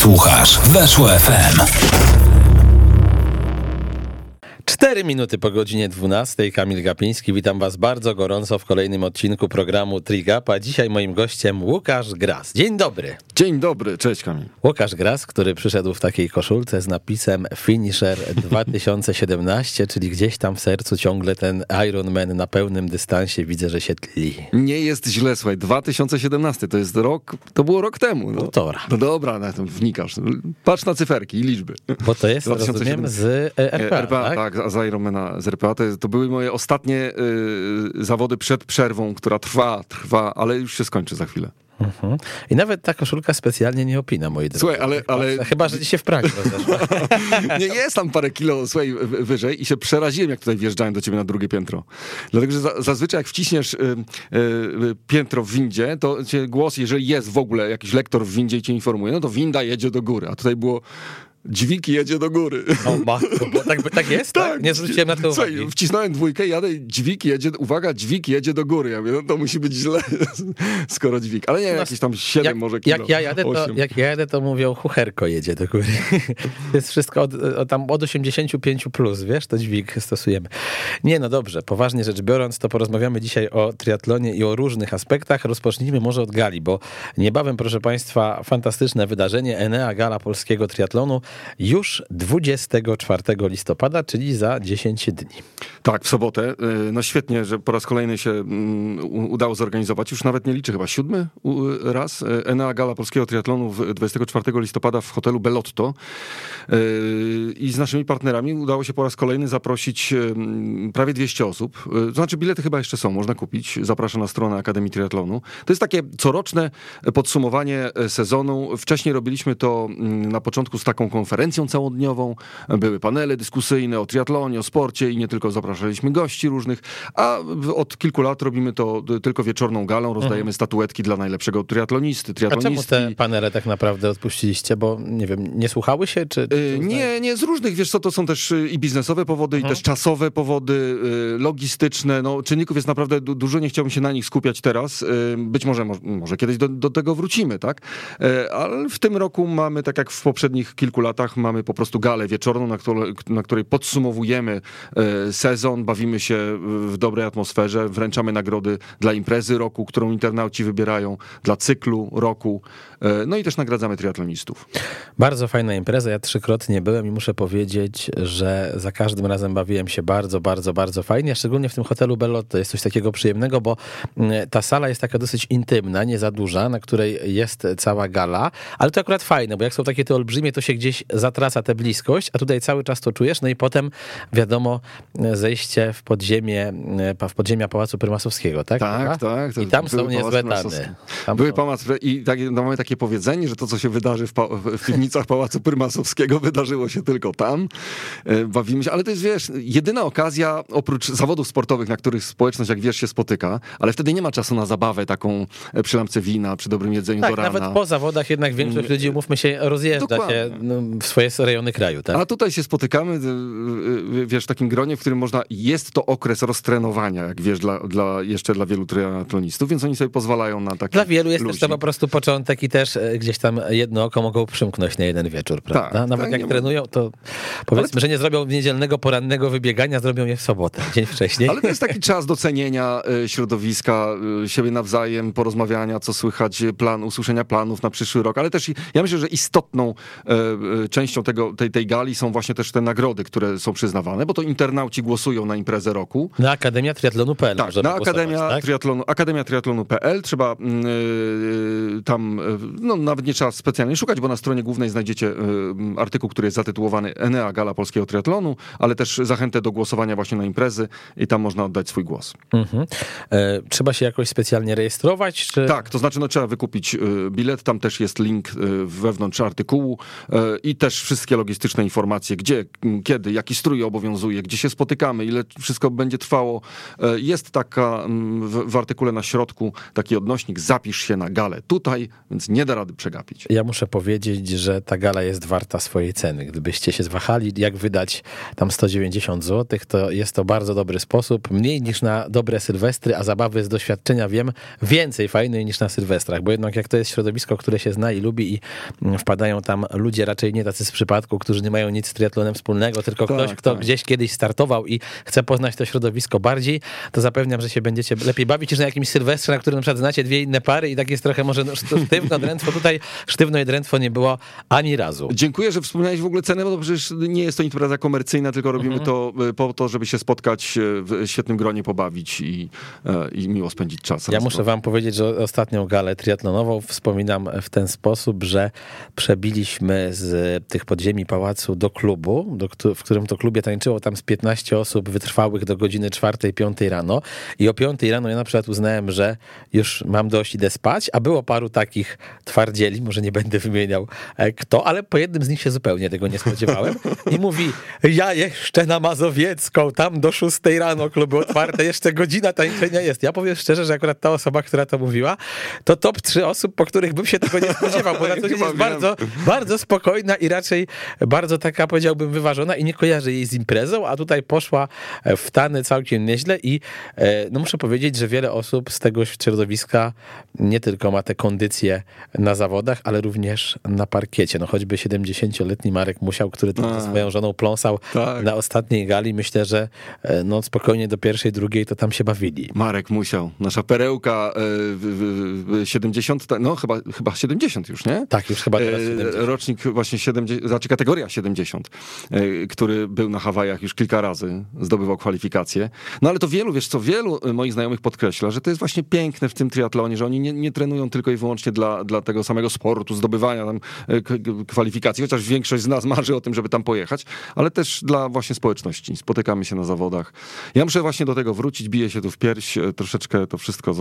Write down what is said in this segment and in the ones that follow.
Słuchasz Weszło FM. 4 minuty po godzinie 12. Kamil Gapiński. Witam was bardzo gorąco w kolejnym odcinku programu Trigap, a dzisiaj moim gościem Łukasz Gras. Dzień dobry. Dzień dobry, cześć Kamil. Łukasz Gras, który przyszedł w takiej koszulce z napisem Finisher 2017, czyli gdzieś tam w sercu ciągle ten Ironman na pełnym dystansie widzę, że się tli. Nie jest źle, słuchaj, 2017 to jest rok, to było rok temu. No, Półtora. No dobra, na to wnikasz. Patrz na cyferki i liczby. Bo to jest, rozumiem, z RPA, tak? Z Ironmana z RPA. To były moje ostatnie zawody przed przerwą, która trwa, ale już się skończy za chwilę. Mhm. I nawet ta koszulka specjalnie nie opina, moi drodzy. Słuchaj, ale... Chyba, że ci się w Pragu rozeszła. Nie, jest tam parę kilo, słuchaj, wyżej i się przeraziłem, jak tutaj wjeżdżałem do ciebie na drugie piętro. Dlatego, że zazwyczaj jak wciśniesz piętro w windzie, to cię głos, jeżeli jest w ogóle jakiś lektor w windzie i cię informuje, no to winda jedzie do góry, a tutaj było... Dźwig jedzie do góry. O matko, tak jest? Tak? Nie zwróciłem na to uwagi. Słuchaj, wcisnąłem dwójkę, jadę, dźwig jedzie do góry. Ja mówię, no to musi być źle, skoro dźwig. Ale nie, jakieś tam 7 może kilo. Jak ja jadę, to mówią, chucherko jedzie do góry. Jest wszystko od 85 plus, wiesz, to dźwig stosujemy. Nie, no dobrze, poważnie rzecz biorąc, to porozmawiamy dzisiaj o triatlonie i o różnych aspektach. Rozpocznijmy może od gali, bo niebawem, proszę państwa, fantastyczne wydarzenie, Enea Gala Polskiego Triatlonu, już 24 listopada, czyli za 10 dni. Tak, w sobotę. No świetnie, że po raz kolejny się udało zorganizować. Już nawet nie liczę, chyba 7 raz. Enea Gala Polskiego Triatlonu 24 listopada w hotelu Bellotto. I z naszymi partnerami udało się po raz kolejny zaprosić prawie 200 osób. To znaczy bilety chyba jeszcze są, można kupić. Zapraszam na stronę Akademii Triatlonu. To jest takie coroczne podsumowanie sezonu. Wcześniej robiliśmy to na początku z taką konferencją całodniową, były panele dyskusyjne o triatlonie, o sporcie i nie tylko, zapraszaliśmy gości różnych, a od kilku lat robimy to tylko wieczorną galą, rozdajemy statuetki dla najlepszego triatlonistki. A czemu te panele tak naprawdę odpuściliście? Bo nie wiem, nie słuchały się? Czy nie, z różnych, wiesz co, to są też i biznesowe powody, i też czasowe powody, logistyczne, no czynników jest naprawdę dużo, nie chciałbym się na nich skupiać teraz, być może kiedyś do tego wrócimy, tak? Ale w tym roku mamy, tak jak w poprzednich kilku latach, mamy po prostu galę wieczorną, na której podsumowujemy sezon, bawimy się w dobrej atmosferze, wręczamy nagrody dla imprezy roku, którą internauci wybierają, dla cyklu roku, no i też nagradzamy triatlonistów. Bardzo fajna impreza, ja 3-krotnie byłem i muszę powiedzieć, że za każdym razem bawiłem się bardzo, bardzo, bardzo fajnie, szczególnie w tym hotelu Bellotto jest coś takiego przyjemnego, bo ta sala jest taka dosyć intymna, nie za duża, na której jest cała gala, ale to akurat fajne, bo jak są takie te olbrzymie, to się gdzieś zatraca tę bliskość, a tutaj cały czas to czujesz, no i potem wiadomo zejście w podziemia Pałacu Prymasowskiego, tak? Tak. I tam są niezłe dane. Były Pałac i mamy takie powiedzenie, że to, co się wydarzy w piwnicach Pałacu Prymasowskiego, wydarzyło się tylko tam. Bawimy się, ale to jest, wiesz, jedyna okazja, oprócz zawodów sportowych, na których społeczność, jak wiesz, się spotyka, ale wtedy nie ma czasu na zabawę taką przy lampce wina, przy dobrym jedzeniu do rana. Nawet po zawodach jednak większość ludzi, umówmy się, rozjeżdża się w swoje rejony kraju, tak? A tutaj się spotykamy, wiesz, w takim gronie, w którym jest to okres roztrenowania, jak wiesz, jeszcze dla wielu triatlonistów, więc oni sobie pozwalają na takie. Dla wielu jest ludzi. też to po prostu początek i też gdzieś tam jedno oko mogą przymknąć na jeden wieczór, prawda? Tak, nawet jak trenują, to powiedzmy, że nie zrobią niedzielnego porannego wybiegania, zrobią je w sobotę, dzień wcześniej. Ale to jest taki czas docenienia środowiska, siebie nawzajem, porozmawiania, co słychać, usłyszenia planów na przyszły rok, ale też ja myślę, że istotną częścią tej gali są właśnie też te nagrody, które są przyznawane, bo to internauci głosują na imprezę roku. Na akademiatriatlonu.pl. Tak, na akademiatriatlonu.pl trzeba tam, no nawet nie trzeba specjalnie szukać, bo na stronie głównej znajdziecie artykuł, który jest zatytułowany Enea Gala Polskiego Triatlonu, ale też zachętę do głosowania właśnie na imprezy i tam można oddać swój głos. Trzeba się jakoś specjalnie rejestrować? Czy... Tak, to znaczy trzeba wykupić bilet, tam też jest link wewnątrz artykułu i też wszystkie logistyczne informacje, gdzie, kiedy, jaki strój obowiązuje, gdzie się spotykamy, programy, ile wszystko będzie trwało. Jest taka w artykule na środku taki odnośnik, zapisz się na galę tutaj, więc nie da rady przegapić. Ja muszę powiedzieć, że ta gala jest warta swojej ceny. Gdybyście się zwahali, jak wydać tam 190 zł, to jest to bardzo dobry sposób. Mniej niż na dobre sylwestry, a zabawy z doświadczenia wiem, więcej fajnej niż na sylwestrach, bo jednak jak to jest środowisko, które się zna i lubi i wpadają tam ludzie raczej nie tacy z przypadku, którzy nie mają nic z triatlonem wspólnego, tylko ktoś, kto gdzieś kiedyś startował i chce poznać to środowisko bardziej, to zapewniam, że się będziecie lepiej bawić niż na jakimś sylwestrze, na którym na przykład znacie dwie inne pary i tak jest trochę może sztywno, drętwo. Tutaj sztywno i drętwo nie było ani razu. Dziękuję, że wspomniałeś w ogóle cenę, bo przecież nie jest to impreza komercyjna, tylko robimy to po to, żeby się spotkać w świetnym gronie, pobawić i miło spędzić czas. Ja muszę wam powiedzieć, że ostatnią galę triatlonową wspominam w ten sposób, że przebiliśmy z tych podziemi pałacu do klubu, w którym to klubie tańczyło tam z 15 osób wytrwałych do godziny 4-5 rano i o 5 rano ja na przykład uznałem, że już mam dość, idę spać, a było paru takich twardzieli, może nie będę wymieniał kto, ale po jednym z nich się zupełnie tego nie spodziewałem i mówi, ja jeszcze na Mazowiecką, tam do 6 rano kluby otwarte, jeszcze godzina tańczenia jest. Ja powiem szczerze, że akurat ta osoba, która to mówiła, to top 3 osób, po których bym się tego nie spodziewał, bo na co dzień jest bardzo, bardzo spokojna i raczej bardzo taka, powiedziałbym, wyważona i nie kojarzy jej z imprezą, a tutaj poszła w tany całkiem nieźle i no muszę powiedzieć, że wiele osób z tego środowiska nie tylko ma te kondycje na zawodach, ale również na parkiecie. No choćby 70-letni Marek Musiał, który tam ze swoją żoną pląsał na ostatniej gali. Myślę, że no spokojnie do pierwszej, drugiej to tam się bawili. Marek Musiał, nasza perełka 70, no chyba 70 już, nie? Tak, już chyba teraz 70. Rocznik właśnie 70, znaczy kategoria 70, który był na Hawajach już kilka razy, zdobywał kwalifikacje. No ale to wielu moich znajomych podkreśla, że to jest właśnie piękne w tym triatlonie, że oni nie trenują tylko i wyłącznie dla tego samego sportu, zdobywania tam kwalifikacji, chociaż większość z nas marzy o tym, żeby tam pojechać, ale też dla właśnie społeczności. Spotykamy się na zawodach. Ja muszę właśnie do tego wrócić, biję się tu w pierś, troszeczkę to wszystko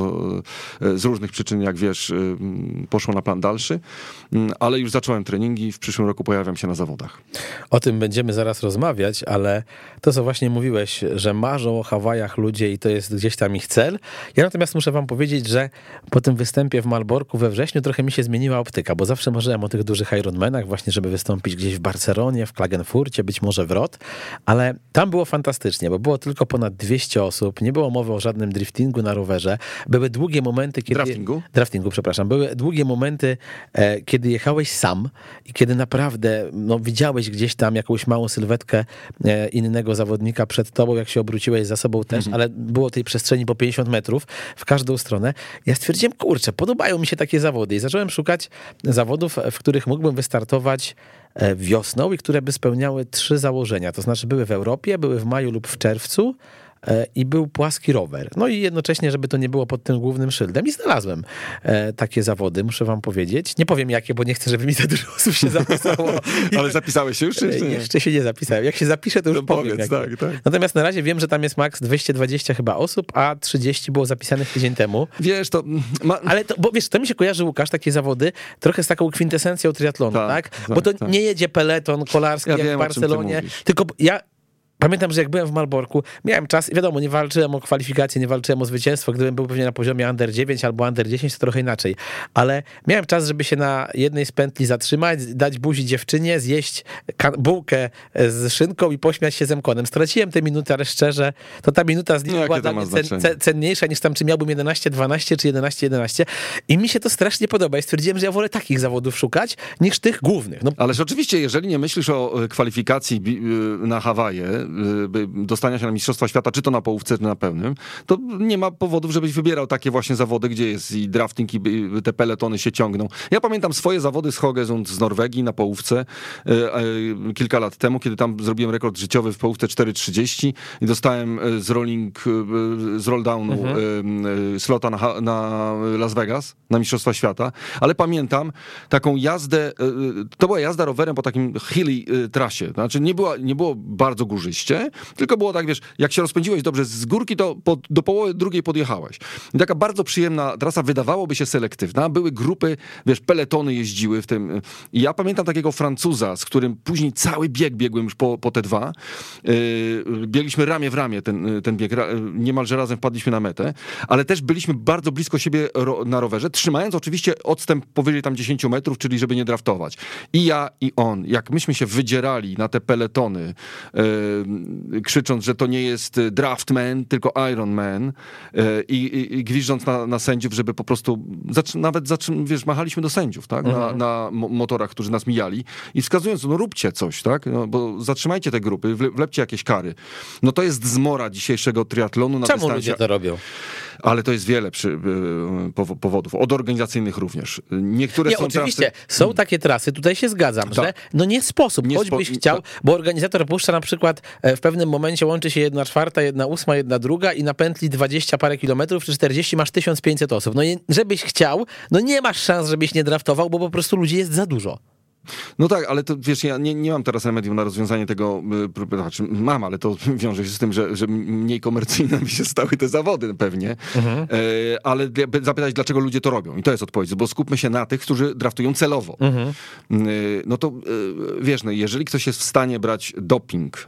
z różnych przyczyn, jak wiesz, poszło na plan dalszy, ale już zacząłem treningi, w przyszłym roku pojawiam się na zawodach. O tym będziemy zaraz rozmawiać, ale to, co właśnie mówiłeś, że marzą o Hawajach ludzie i to jest gdzieś tam ich cel. Ja natomiast muszę wam powiedzieć, że po tym występie w Malborku we wrześniu trochę mi się zmieniła optyka, bo zawsze marzyłem o tych dużych Ironmanach, właśnie żeby wystąpić gdzieś w Barcelonie, w Klagenfurcie, być może w Rot, ale tam było fantastycznie, bo było tylko ponad 200 osób, nie było mowy o żadnym driftingu na rowerze, były długie momenty, kiedy... Draftingu, przepraszam. Były długie momenty, kiedy jechałeś sam i kiedy naprawdę widziałeś gdzieś tam jakąś małą sylwetkę innego zawodnika przed tobą, jak się obróciłeś za sobą też, ale było tej przestrzeni po 50 metrów w każdą stronę. Ja stwierdziłem, kurczę, podobają mi się takie zawody i zacząłem szukać zawodów, w których mógłbym wystartować wiosną i które by spełniały 3 założenia. To znaczy były w Europie, były w maju lub w czerwcu, i był płaski rower. No i jednocześnie, żeby to nie było pod tym głównym szyldem. I znalazłem takie zawody, muszę wam powiedzieć. Nie powiem jakie, bo nie chcę, żeby mi za dużo osób się zapisało. Ale zapisałeś się już? Czy nie? Jeszcze się nie zapisałem. Jak się zapiszę, to już powiem. Powiedz, tak. Natomiast na razie wiem, że tam jest maks 220 chyba osób, a 30 było zapisanych tydzień temu. Wiesz, to... Ale to, bo wiesz, to mi się kojarzy, Łukasz, takie zawody trochę z taką kwintesencją triatlonu, tak? Bo to nie jedzie peleton kolarski jak w Barcelonie, tylko ja pamiętam, że jak byłem w Malborku, miałem czas i wiadomo, nie walczyłem o kwalifikacje, nie walczyłem o zwycięstwo. Gdybym był pewnie na poziomie under 9 albo under 10, to trochę inaczej. Ale miałem czas, żeby się na jednej z pętli zatrzymać, dać buzi dziewczynie, zjeść bułkę z szynką i pośmiać się z Emkonem. Straciłem tę minutę, ale szczerze, to ta minuta z nim była dla mnie cenniejsza niż tam, czy miałbym 11-12 czy 11-11. I mi się to strasznie podoba. I stwierdziłem, że ja wolę takich zawodów szukać niż tych głównych. Ależ oczywiście, jeżeli nie myślisz o kwalifikacji na Hawaje, dostania się na Mistrzostwa Świata, czy to na połówce, czy na pełnym, to nie ma powodów, żebyś wybierał takie właśnie zawody, gdzie jest i drafting, i te peletony się ciągną. Ja pamiętam swoje zawody z Hogesund z Norwegii na połówce kilka lat temu, kiedy tam zrobiłem rekord życiowy w połówce 4:30 i dostałem z rolldownu slota na Las Vegas, na Mistrzostwa Świata, ale pamiętam taką jazdę, to była jazda rowerem po takim hilly trasie, znaczy nie było bardzo górzyście, przejście, tylko było tak, wiesz, jak się rozpędziłeś dobrze z górki, to do połowy drugiej podjechałeś. I taka bardzo przyjemna trasa, wydawałoby się selektywna, były grupy, wiesz, peletony jeździły w tym. I ja pamiętam takiego Francuza, z którym później cały bieg biegłem już po te dwa. Biegliśmy ramię w ramię ten bieg, niemalże razem wpadliśmy na metę, ale też byliśmy bardzo blisko siebie na rowerze, trzymając oczywiście odstęp powyżej tam 10 metrów, czyli żeby nie draftować. I ja, i on, jak myśmy się wydzierali na te peletony, krzycząc, że to nie jest draftman, tylko Ironman, i gwiżdżąc na sędziów, żeby po prostu, wiesz, machaliśmy do sędziów, tak, na motorach, którzy nas mijali i wskazując, no róbcie coś, tak, no, bo zatrzymajcie te grupy, wlepcie jakieś kary. No to jest zmora dzisiejszego triatlonu na Czemu dystansie. ludzie to robią? Ale to jest wiele powodów, od organizacyjnych również. Niektóre są oczywiście, trasy... są takie trasy, tutaj się zgadzam, że no nie sposób, choćbyś chciał, bo organizator puszcza na przykład w pewnym momencie łączy się 1/4, 1/8, 1/2 i na pętli 20 parę kilometrów czy 40 masz 1500 osób. No żebyś chciał, no nie masz szans, żebyś nie draftował, bo po prostu ludzi jest za dużo. No tak, ale to wiesz, ja nie mam teraz remedium na rozwiązanie tego, znaczy mam, ale to wiąże się z tym, że mniej komercyjne by się stały te zawody pewnie, ale zapytać, dlaczego ludzie to robią i to jest odpowiedź, bo skupmy się na tych, którzy draftują celowo. No to wiesz, no jeżeli ktoś jest w stanie brać doping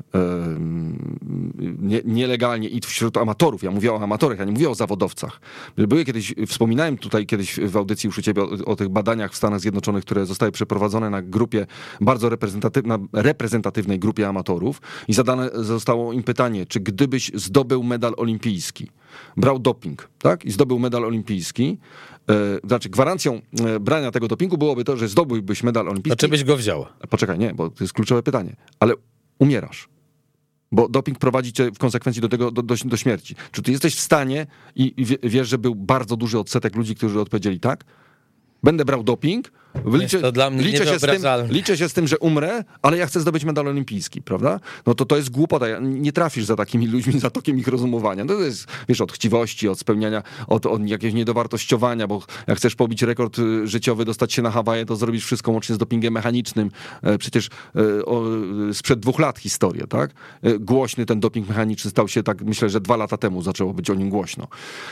nielegalnie i wśród amatorów, ja mówię o amatorach, ja nie mówię o zawodowcach. Były kiedyś, wspominałem tutaj kiedyś w audycji już u ciebie o tych badaniach w Stanach Zjednoczonych, które zostały przeprowadzone na grupie, bardzo reprezentatywnej grupie amatorów i zadane zostało im pytanie, czy gdybyś zdobył medal olimpijski, brał doping, tak? I zdobył medal olimpijski, znaczy gwarancją brania tego dopingu byłoby to, że zdobyłbyś medal olimpijski. A czy byś go wziął? Poczekaj, nie, bo to jest kluczowe pytanie, ale umierasz. Bo doping prowadzi cię w konsekwencji do śmierci. Czy ty jesteś w stanie i wiesz, że był bardzo duży odsetek ludzi, którzy odpowiedzieli tak? Będę brał doping, to dla mnie liczę się z tym, że umrę, ale ja chcę zdobyć medal olimpijski, prawda? No to jest głupota. Nie trafisz za takimi ludźmi, za tokiem ich rozumowania. No to jest, wiesz, od chciwości, od spełniania, od jakiegoś niedowartościowania, bo jak chcesz pobić rekord życiowy, dostać się na Hawaje, to zrobisz wszystko łącznie z dopingiem mechanicznym. Przecież sprzed 2 lat historię, tak? Głośny ten doping mechaniczny stał się, tak myślę, że 2 lata temu zaczęło być o nim głośno.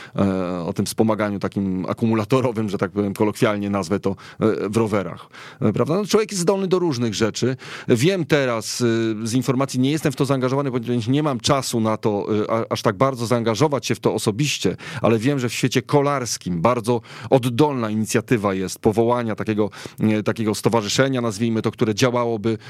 O tym wspomaganiu takim akumulatorowym, że tak powiem, kolokwialnie nazwę to, w rowerach, prawda? No, człowiek jest zdolny do różnych rzeczy. Wiem teraz z informacji, nie jestem w to zaangażowany, ponieważ nie mam czasu na to, aż tak bardzo zaangażować się w to osobiście, ale wiem, że w świecie kolarskim bardzo oddolna inicjatywa jest powołania takiego stowarzyszenia, nazwijmy to, które działałoby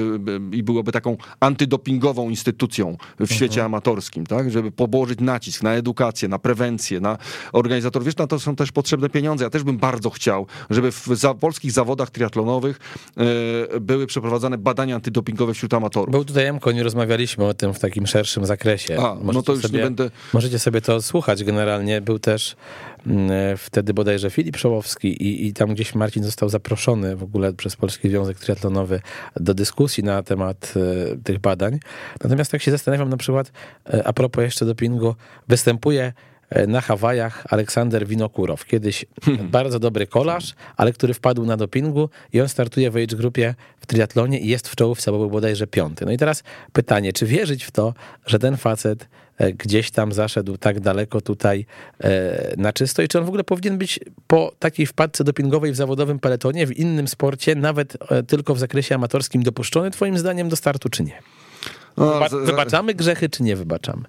i byłoby taką antydopingową instytucją w świecie amatorskim, tak? Żeby położyć nacisk na edukację, na prewencję, na organizatorów. Wiesz, na to są też potrzebne pieniądze. Ja też bym bardzo chciał, żeby w polskich zawodach triatlonowych były przeprowadzane badania antydopingowe wśród amatorów. Był tutaj Emko, nie rozmawialiśmy o tym w takim szerszym zakresie. No to już nie będę... Możecie sobie to słuchać generalnie. Był też wtedy bodajże Filip Szołowski i tam gdzieś Marcin został zaproszony w ogóle przez Polski Związek Triatlonowy do dyskusji na temat tych badań. Natomiast tak się zastanawiam na przykład, a propos jeszcze dopingu, występuje na Hawajach Aleksander Winokurow. Kiedyś bardzo dobry kolarz, ale który wpadł na dopingu i on startuje w age grupie w triatlonie i jest w czołówce, bo był bodajże 5. No i teraz pytanie, czy wierzyć w to, że ten facet gdzieś tam zaszedł tak daleko tutaj na czysto i czy on w ogóle powinien być po takiej wpadce dopingowej w zawodowym peletonie, w innym sporcie, nawet tylko w zakresie amatorskim dopuszczony twoim zdaniem do startu, czy nie? Wybaczamy grzechy, czy nie wybaczamy?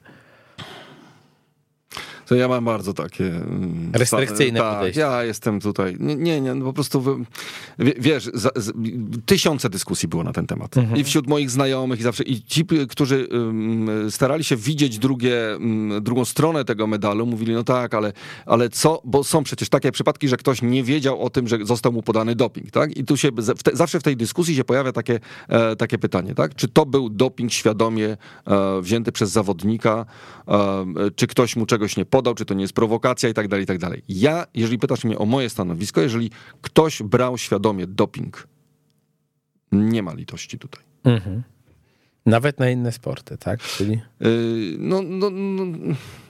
To ja mam bardzo takie... restrykcyjne podejście. Ja jestem tutaj... Nie, no po prostu... Wiesz, tysiące dyskusji było na ten temat. I wśród moich znajomych i ci, którzy starali się widzieć drugą stronę tego medalu, mówili, no tak, ale co? Bo są przecież takie przypadki, że ktoś nie wiedział o tym, że został mu podany doping, tak? I tu się zawsze w tej dyskusji się pojawia takie pytanie, tak? Czy to był doping świadomie wzięty przez zawodnika? Czy ktoś mu czegoś nie podał, czy to nie jest prowokacja i tak dalej, i tak dalej. Ja, jeżeli pytasz mnie o moje stanowisko, jeżeli ktoś brał świadomie doping, nie ma litości tutaj. Nawet na inne sporty, tak? Czyli...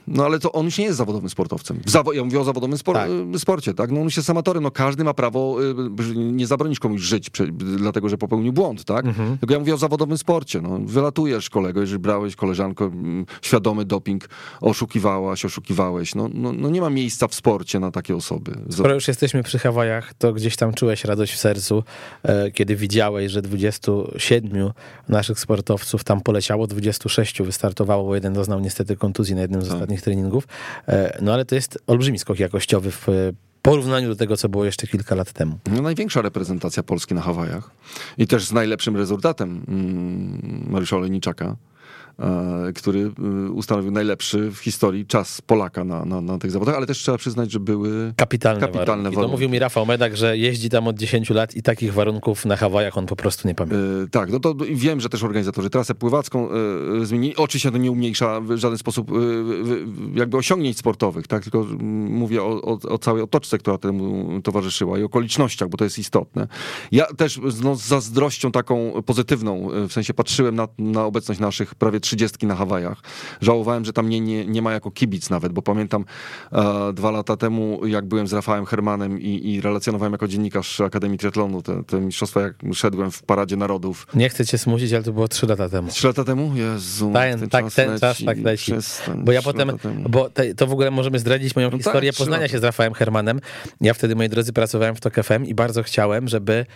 No ale to on już nie jest zawodowym sportowcem. Ja mówię o zawodowym sporcie, tak? No on już jest amatorem, no każdy ma prawo, nie zabronisz komuś żyć, dlatego że popełnił błąd, tak? Tylko ja mówię o zawodowym sporcie, no. Wylatujesz kolego, jeżeli brałeś koleżanko, świadomy doping, oszukiwałeś, no nie ma miejsca w sporcie na takie osoby. Skoro już jesteśmy przy Hawajach, to gdzieś tam czułeś radość w sercu, kiedy widziałeś, że 27 naszych sportowców tam poleciało, 26 wystartowało, bo jeden doznał niestety kontuzji na jednym z ostatnich treningów. No ale to jest olbrzymi skok jakościowy w porównaniu do tego, co było jeszcze kilka lat temu. No, największa reprezentacja Polski na Hawajach i też z najlepszym rezultatem Mariusza Olejniczaka, który ustanowił najlepszy w historii czas Polaka na tych zawodach, ale też trzeba przyznać, że były kapitalne warunki. To mówił mi Rafał Medak, że jeździ tam od 10 lat i takich warunków na Hawajach on po prostu nie pamięta. Tak, no to wiem, że też organizatorzy trasę pływacką zmienili. Oczywiście to nie umniejsza w żaden sposób jakby osiągnięć sportowych, tak? Tylko mówię o całej otoczce, która temu towarzyszyła i okolicznościach, bo to jest istotne. Ja też z zazdrością taką pozytywną, w sensie patrzyłem na obecność naszych prawie 30 na Hawajach. Żałowałem, że tam nie ma jako kibic nawet, bo pamiętam 2 lata temu, jak byłem z Rafałem Hermanem i relacjonowałem jako dziennikarz Akademii Triathlonu te mistrzostwa, jak szedłem w Paradzie Narodów. Nie chcę cię smucić, ale to było 3 lata temu. 3 lata temu? Jezu. Ten czas leci. Bo ja potem, to w ogóle możemy zdradzić moją historię poznania się z Rafałem Hermanem. Ja wtedy, moi drodzy, pracowałem w TOK FM i bardzo chciałem, żeby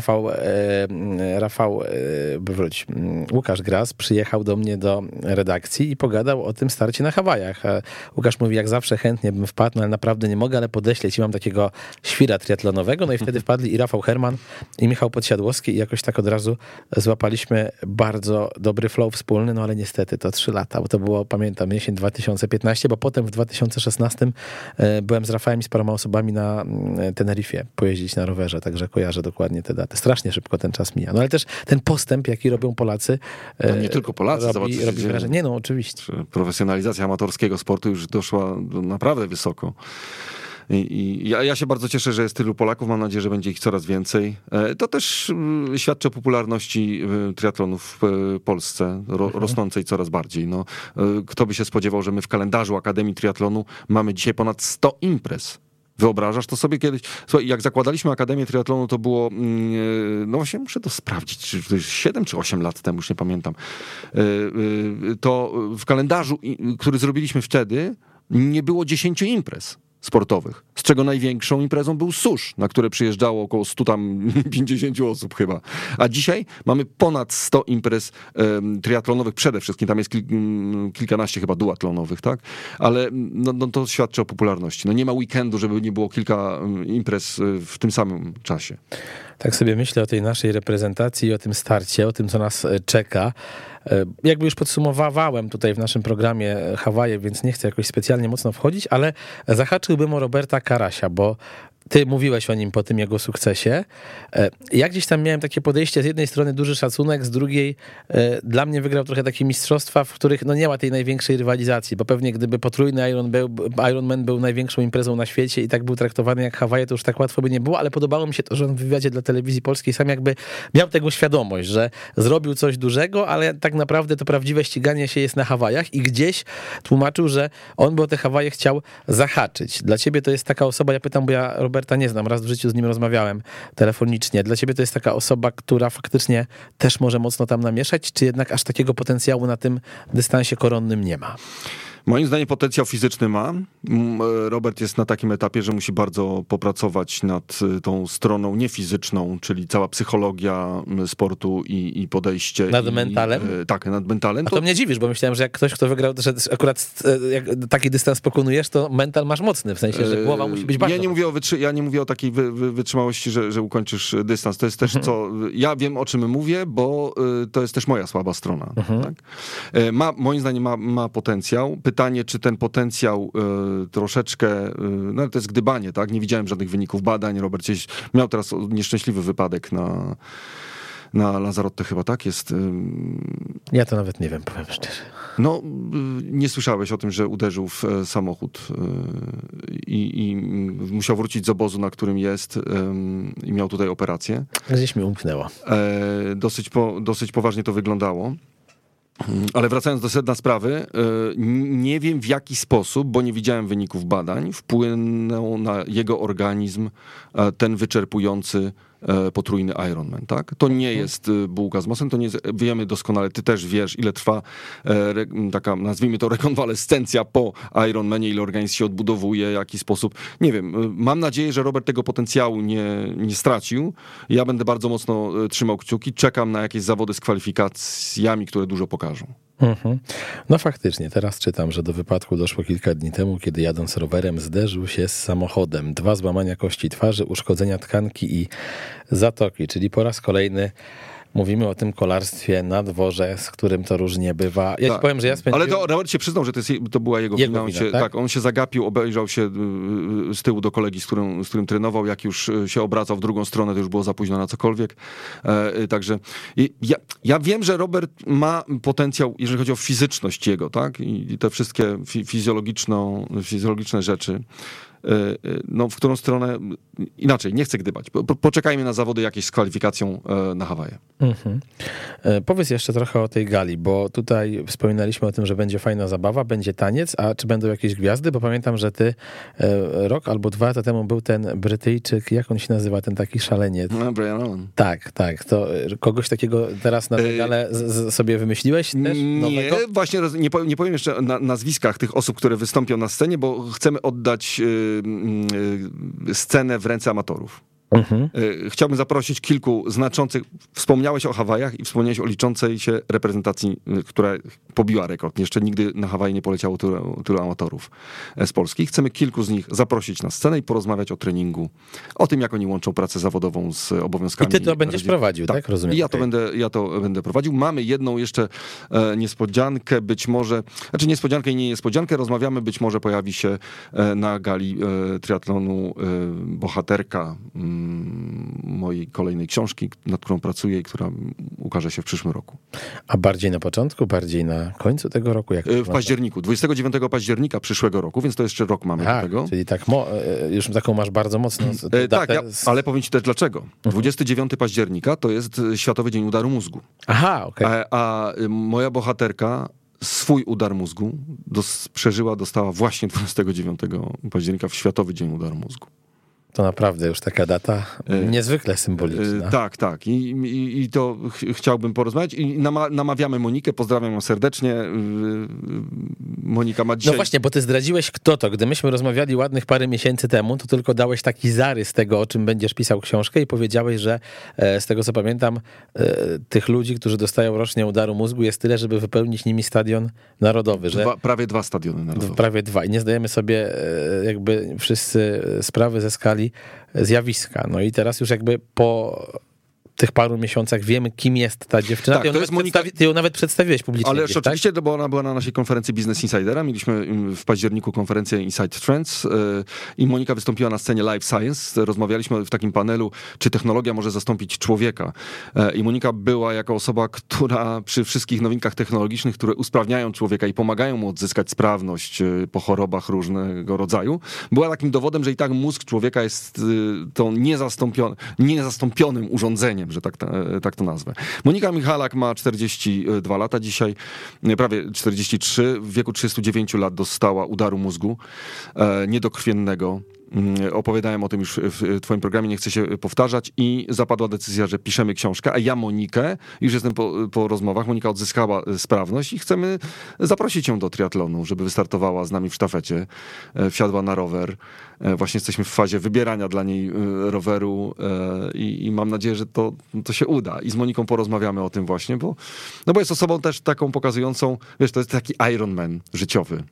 Łukasz Gras przyjechał do mnie do redakcji i pogadał o tym starcie na Hawajach. Łukasz mówi, jak zawsze chętnie bym wpadł, no ale naprawdę nie mogę, ale podeślę ci, mam takiego świra triatlonowego. No i wtedy wpadli i Rafał Herman, i Michał Podsiadłowski i jakoś tak od razu złapaliśmy bardzo dobry flow wspólny, no ale niestety to 3 lata, bo to było, pamiętam, jesień 2015, bo potem w 2016 byłem z Rafałem i z paroma osobami na Teneryfie pojeździć na rowerze, także kojarzę dokładnie te daty. Strasznie szybko ten czas mija. No ale też ten postęp, jaki robią Polacy. To nie tylko Polacy, robi wrażenie. Nie no, oczywiście. Profesjonalizacja amatorskiego sportu już doszła naprawdę wysoko. I ja się bardzo cieszę, że jest tylu Polaków. Mam nadzieję, że będzie ich coraz więcej. To też świadczy o popularności triatlonu w Polsce, rosnącej coraz bardziej. No, kto by się spodziewał, że my w kalendarzu Akademii Triatlonu mamy dzisiaj ponad 100 imprez. Wyobrażasz to sobie kiedyś? Słuchaj, jak zakładaliśmy Akademię Triatlonu, to było, no właśnie muszę to sprawdzić, czy to jest 7 czy 8 lat temu, już nie pamiętam. To w kalendarzu, który zrobiliśmy wtedy, nie było 10 imprez sportowych, z czego największą imprezą był Susz, na które przyjeżdżało około 150 osób chyba. A dzisiaj mamy ponad 100 imprez triatlonowych przede wszystkim, tam jest kilkanaście chyba duatlonowych, tak? Ale no to świadczy o popularności. No nie ma weekendu, żeby nie było kilka imprez w tym samym czasie. Tak sobie myślę o tej naszej reprezentacji i o tym starcie, o tym, co nas czeka. Jakby już podsumowałem tutaj w naszym programie Hawaje, więc nie chcę jakoś specjalnie mocno wchodzić, ale zahaczyłbym o Roberta Karasia, bo ty mówiłeś o nim po tym jego sukcesie. Ja gdzieś tam miałem takie podejście, z jednej strony duży szacunek, z drugiej dla mnie wygrał trochę takie mistrzostwa, w których no nie ma tej największej rywalizacji, bo pewnie gdyby potrójny Ironman był największą imprezą na świecie i tak był traktowany jak Hawaje, to już tak łatwo by nie było, ale podobało mi się to, że on w wywiadzie dla Telewizji Polskiej sam jakby miał tego świadomość, że zrobił coś dużego, ale tak naprawdę to prawdziwe ściganie się jest na Hawajach i gdzieś tłumaczył, że on by o te Hawaje chciał zahaczyć. Dla ciebie to jest taka osoba, ja pytam, bo ja Roberta nie znam, raz w życiu z nim rozmawiałem telefonicznie. Dla ciebie to jest taka osoba, która faktycznie też może mocno tam namieszać, czy jednak aż takiego potencjału na tym dystansie koronnym nie ma? Moim zdaniem potencjał fizyczny ma. Robert jest na takim etapie, że musi bardzo popracować nad tą stroną niefizyczną, czyli cała psychologia sportu i podejście. Nad mentalem? Tak, nad mentalem. A to mnie dziwisz, bo myślałem, że jak ktoś, kto wygrał, że akurat jak taki dystans pokonujesz, to mental masz mocny, w sensie, że głowa musi być bardzo... Ja nie mówię o takiej wytrzymałości, że ukończysz dystans. To jest też co... Ja wiem, o czym mówię, bo to jest też moja słaba strona. Tak? Moim zdaniem ma potencjał. Pytanie, czy ten potencjał troszeczkę, no to jest gdybanie, tak? Nie widziałem żadnych wyników badań. Robert miał teraz nieszczęśliwy wypadek na Lanzarote chyba, tak? Jest... Ja to nawet nie wiem, powiem szczerze. No, nie słyszałeś o tym, że uderzył w samochód i musiał wrócić z obozu, na którym jest i miał tutaj operację. Gdzieś mi umknęło. Dosyć poważnie to wyglądało. Ale wracając do sedna sprawy, nie wiem w jaki sposób, bo nie widziałem wyników badań, wpłynął na jego organizm ten wyczerpujący potrójny Ironman, tak? To nie jest bułka z masłem, to nie jest, wiemy doskonale, ty też wiesz, ile trwa taka, nazwijmy to, rekonwalescencja po Ironmanie, ile organizm się odbudowuje, w jaki sposób, nie wiem. Mam nadzieję, że Robert tego potencjału nie stracił. Ja będę bardzo mocno trzymał kciuki, czekam na jakieś zawody z kwalifikacjami, które dużo pokażą. No faktycznie, teraz czytam, że do wypadku doszło kilka dni temu, kiedy jadąc rowerem zderzył się z samochodem. 2 złamania kości twarzy, uszkodzenia tkanki i zatoki, czyli po raz kolejny mówimy o tym kolarstwie na dworze, z którym to różnie bywa. Ja ci powiem, że ja spędziłem... Ale to Robert się przyznał, że to była jego wina. Tak, on się zagapił, obejrzał się z tyłu do kolegi, z którym trenował. Jak już się obracał w drugą stronę, to już było za późno na cokolwiek. Także ja wiem, że Robert ma potencjał, jeżeli chodzi o fizyczność jego, tak? I te wszystkie fizjologiczne rzeczy. No, w którą stronę inaczej, nie chcę gdybać. Poczekajmy na zawody jakieś z kwalifikacją na Hawaje. Powiedz jeszcze trochę o tej gali, bo tutaj wspominaliśmy o tym, że będzie fajna zabawa, będzie taniec, a czy będą jakieś gwiazdy? Bo pamiętam, że ty rok albo 2 lata temu był ten Brytyjczyk, jak on się nazywa, ten taki szaleniec? No, Brian Allen. Tak. To kogoś takiego teraz na tę galę sobie wymyśliłeś też nowego? Nie, właśnie nie powiem jeszcze o nazwiskach tych osób, które wystąpią na scenie, bo chcemy oddać scenę w ręce amatorów. Chciałbym zaprosić kilku znaczących, wspomniałeś o Hawajach i wspomniałeś o liczącej się reprezentacji, która pobiła rekord. Jeszcze nigdy na Hawaje nie poleciało tylu amatorów z Polski. Chcemy kilku z nich zaprosić na scenę i porozmawiać o treningu, o tym, jak oni łączą pracę zawodową z obowiązkami. I ty to będziesz prowadził, tak? Rozumiem. Ja to będę prowadził. Mamy jedną jeszcze niespodziankę, być może, znaczy niespodziankę i nie niespodziankę, rozmawiamy, być może pojawi się na gali triatlonu bohaterka mojej kolejnej książki, nad którą pracuję i która ukaże się w przyszłym roku. A bardziej na początku, bardziej na końcu tego roku? W październiku, 29 października przyszłego roku, więc to jeszcze rok mamy do tego. Czyli tak już taką masz bardzo mocną datę. Tak, ale powiem ci też dlaczego. 29 października to jest Światowy Dzień Udaru Mózgu. Aha, okej. A moja bohaterka swój udar mózgu dostała właśnie 29 października w Światowy Dzień Udaru Mózgu. To naprawdę już taka data niezwykle symboliczna. Tak. I to chciałbym porozmawiać. I namawiamy Monikę, pozdrawiam ją serdecznie. Monika ma dzisiaj... No właśnie, bo ty zdradziłeś kto to. Gdy myśmy rozmawiali ładnych parę miesięcy temu, to tylko dałeś taki zarys tego, o czym będziesz pisał książkę i powiedziałeś, że z tego co pamiętam, tych ludzi, którzy dostają rocznie udaru mózgu jest tyle, żeby wypełnić nimi stadion narodowy. Prawie 2 stadiony narodowe. Prawie 2. I nie zdajemy sobie jakby wszyscy sprawy ze skali zjawiska. No i teraz już jakby po tych paru miesiącach wiemy, kim jest ta dziewczyna. Tak, Ty ją nawet przedstawiłeś publicznie. Ale oczywiście, bo ona była na naszej konferencji Business Insidera. Mieliśmy w październiku konferencję Inside Trends i Monika wystąpiła na scenie Life Science. Rozmawialiśmy w takim panelu, czy technologia może zastąpić człowieka. I Monika była jako osoba, która przy wszystkich nowinkach technologicznych, które usprawniają człowieka i pomagają mu odzyskać sprawność po chorobach różnego rodzaju, była takim dowodem, że i tak mózg człowieka jest tą niezastąpionym urządzeniem, że tak to nazwę. Monika Michalak ma 42 lata dzisiaj, prawie 43, w wieku 39 lat dostała udaru mózgu niedokrwiennego. Opowiadałem o tym już w twoim programie, nie chcę się powtarzać i zapadła decyzja, że piszemy książkę, a ja Monikę, już jestem po rozmowach, Monika odzyskała sprawność i chcemy zaprosić ją do triatlonu, żeby wystartowała z nami w sztafecie, wsiadła na rower. Właśnie jesteśmy w fazie wybierania dla niej roweru i mam nadzieję, że to się uda. I z Moniką porozmawiamy o tym właśnie, bo jest osobą też taką pokazującą, wiesz, to jest taki Ironman życiowy.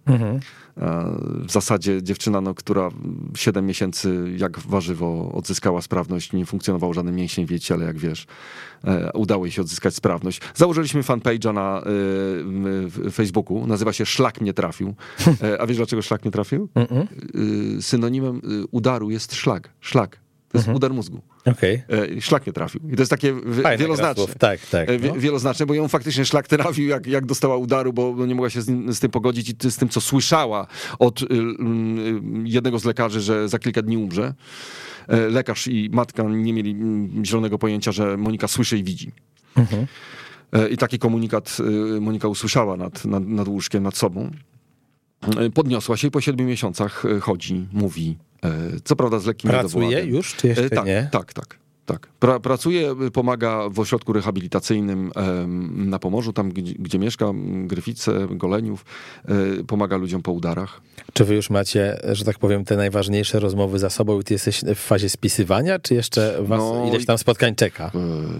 W zasadzie dziewczyna, która 7 miesięcy jak warzywo odzyskała sprawność, nie funkcjonował żaden mięsień, wiecie, ale jak wiesz, udało jej się odzyskać sprawność. Założyliśmy fanpage'a na Facebooku, nazywa się Szlak mnie trafił. A wiesz dlaczego szlak mnie trafił? Synonimem udaru jest szlak. To jest udar mózgu. Okay. Szlak mnie trafił. I to jest takie wieloznaczne. Tak. Wieloznaczne, bo ją faktycznie szlak trafił, jak dostała udaru, bo nie mogła się z tym pogodzić i z tym, co słyszała od jednego z lekarzy, że za kilka dni umrze. Lekarz i matka nie mieli zielonego pojęcia, że Monika słyszy i widzi. I taki komunikat Monika usłyszała nad łóżkiem, nad sobą. Podniosła się i po 7 miesiącach chodzi, mówi, co prawda z lekkim niedowładem. Pracuje już, czy jeszcze nie? Tak. Pracuje, pomaga w ośrodku rehabilitacyjnym na Pomorzu, tam gdzie mieszka, Gryfice, Goleniów, pomaga ludziom po udarach. Czy wy już macie, że tak powiem, te najważniejsze rozmowy za sobą i ty jesteś w fazie spisywania, czy jeszcze was ileś tam spotkań czeka?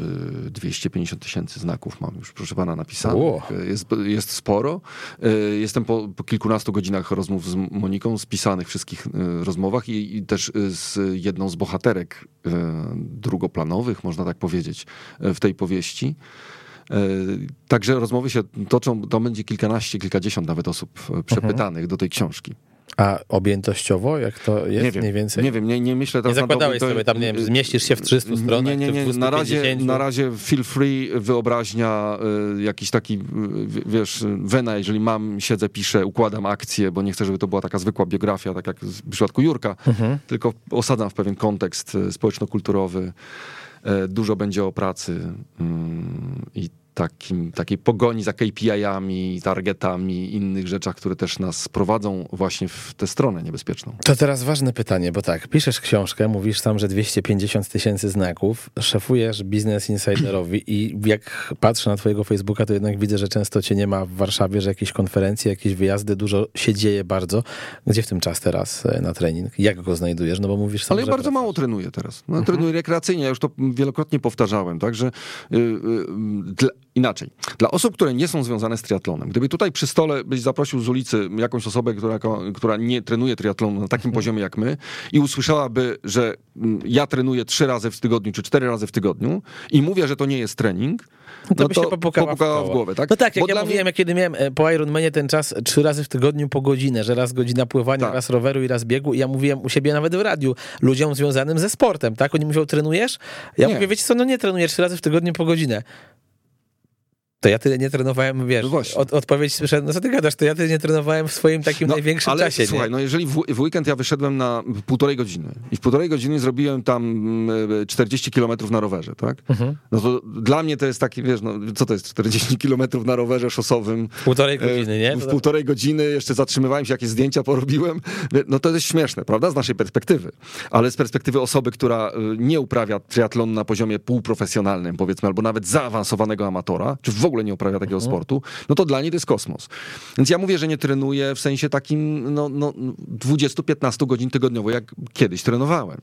250 000 znaków mam już, proszę pana, napisanych. Jest sporo. Jestem po kilkunastu godzinach rozmów z Moniką, spisanych wszystkich rozmowach i też z jedną z bohaterek drugoplanowych, można tak powiedzieć, w tej powieści. Także rozmowy się toczą, to będzie kilkadziesiąt nawet osób przepytanych do tej książki. A objętościowo, jak to jest nie wiem, mniej więcej? Nie wiem, nie myślę teraz nie zakładałeś sobie tam, nie wiem, zmieścisz się w 300 stronach, nie. czy w 250? Na razie feel free, wyobraźnia, jakiś taki, wiesz, wena, jeżeli siedzę, piszę, układam akcje, bo nie chcę, żeby to była taka zwykła biografia, tak jak w przypadku Jurka, tylko osadzam w pewien kontekst społeczno-kulturowy. Dużo będzie o pracy i takiej pogoni za KPI-ami, targetami, innych rzeczach, które też nas prowadzą właśnie w tę stronę niebezpieczną. To teraz ważne pytanie, bo tak, piszesz książkę, mówisz tam, że 250 000 znaków, szefujesz Business Insiderowi i jak patrzę na twojego Facebooka, to jednak widzę, że często cię nie ma w Warszawie, że jakieś konferencje, jakieś wyjazdy, dużo się dzieje bardzo. Gdzie w tym czas teraz na trening? Jak go znajdujesz? No bo mówisz sam, ale ja bardzo mało trenuję teraz. Trenuję rekreacyjnie, ja już to wielokrotnie powtarzałem, także inaczej. Dla osób, które nie są związane z triatlonem, gdyby tutaj przy stole byś zaprosił z ulicy jakąś osobę, która nie trenuje triatlonu na takim poziomie jak my i usłyszałaby, że ja trenuję 3 razy w tygodniu czy 4 razy w tygodniu i mówię, że to nie jest trening, to by się popukała w głowę. Tak? No tak, jak ja mówiłem, kiedy miałem po Ironmanie ten czas 3 razy w tygodniu po godzinę, że raz godzina pływania, raz roweru i raz biegu i ja mówiłem u siebie nawet w radiu ludziom związanym ze sportem, tak? Oni mówią, trenujesz? Ja mówię, wiecie co, no nie trenuję 3 razy w tygodniu po godzinę. To ja tyle nie trenowałem, wiesz, odpowiedź słyszę, no co ty gadasz, to ja tyle nie trenowałem w swoim takim największym czasie. Słuchaj, no jeżeli w weekend ja wyszedłem na 1,5 godziny i w 1,5 godziny zrobiłem tam 40 kilometrów na rowerze, tak? No to dla mnie to jest taki, wiesz, no co to jest 40 kilometrów na rowerze szosowym? 1,5 godziny, nie? W 1,5 godziny jeszcze zatrzymywałem się, jakieś zdjęcia porobiłem. No to jest śmieszne, prawda? Z naszej perspektywy. Ale z perspektywy osoby, która nie uprawia triatlonu na poziomie półprofesjonalnym, powiedzmy, albo nawet zaawansowanego amatora, czy w ogóle nie uprawia takiego sportu, no to dla niej to jest kosmos. Więc ja mówię, że nie trenuję w sensie takim 20-15 godzin tygodniowo, jak kiedyś trenowałem.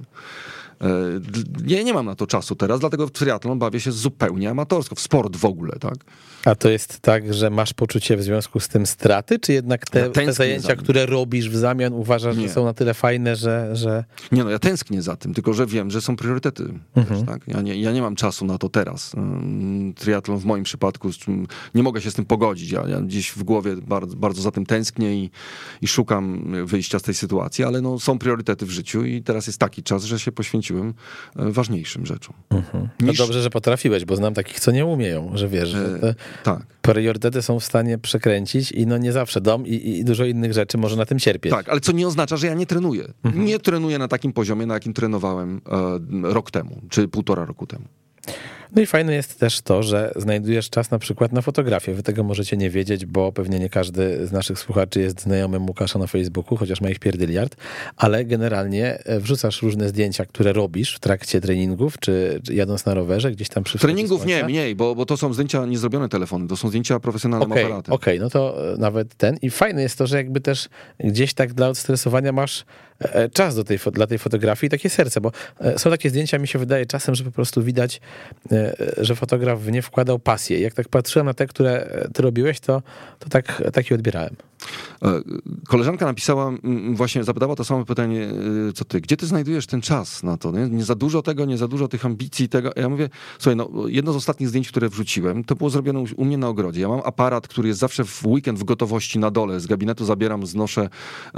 Nie mam na to czasu teraz, dlatego w triatlon bawię się zupełnie amatorsko, w sport w ogóle, tak? A to jest tak, że masz poczucie w związku z tym straty, czy jednak te zajęcia, które robisz w zamian, uważasz, że są na tyle fajne, że... Nie, no ja tęsknię za tym, tylko że wiem, że są priorytety. Też, tak? Ja nie mam czasu na to teraz. Triatlon w moim przypadku, nie mogę się z tym pogodzić. Ja gdzieś w głowie bardzo, bardzo za tym tęsknię i szukam wyjścia z tej sytuacji, ale no, są priorytety w życiu i teraz jest taki czas, że się poświęciłem ważniejszym rzeczom. No dobrze, że potrafiłeś, bo znam takich, co nie umieją, że wiesz, że te priorytety są w stanie przekręcić i no nie zawsze dom i dużo innych rzeczy może na tym cierpieć. Tak, ale co nie oznacza, że ja nie trenuję. Nie trenuję na takim poziomie, na jakim trenowałem rok temu, czy 1,5 roku temu. No i fajne jest też to, że znajdujesz czas na przykład na fotografię. Wy tego możecie nie wiedzieć, bo pewnie nie każdy z naszych słuchaczy jest znajomym Łukasza na Facebooku, chociaż ma ich pierdyliard, ale generalnie wrzucasz różne zdjęcia, które robisz w trakcie treningów, czy jadąc na rowerze, gdzieś tam przy treningów mniej, bo to są zdjęcia niezrobione telefony, to są zdjęcia profesjonalnym aparatem. Okej, no to nawet ten. I fajne jest to, że jakby też gdzieś tak dla odstresowania masz czas dla tej fotografii i takie serce, bo są takie zdjęcia, mi się wydaje czasem, że po prostu widać, że fotograf w nie wkładał pasję. Jak tak patrzyłem na te, które ty robiłeś, to tak je odbierałem. Koleżanka napisała, właśnie zapytała to samo pytanie, co ty, gdzie ty znajdujesz ten czas na to? Nie za dużo tego, nie za dużo tych ambicji tego. Ja mówię, słuchaj, no, jedno z ostatnich zdjęć, które wrzuciłem, to było zrobione u mnie na ogrodzie. Ja mam aparat, który jest zawsze w weekend w gotowości na dole. Z gabinetu zabieram, znoszę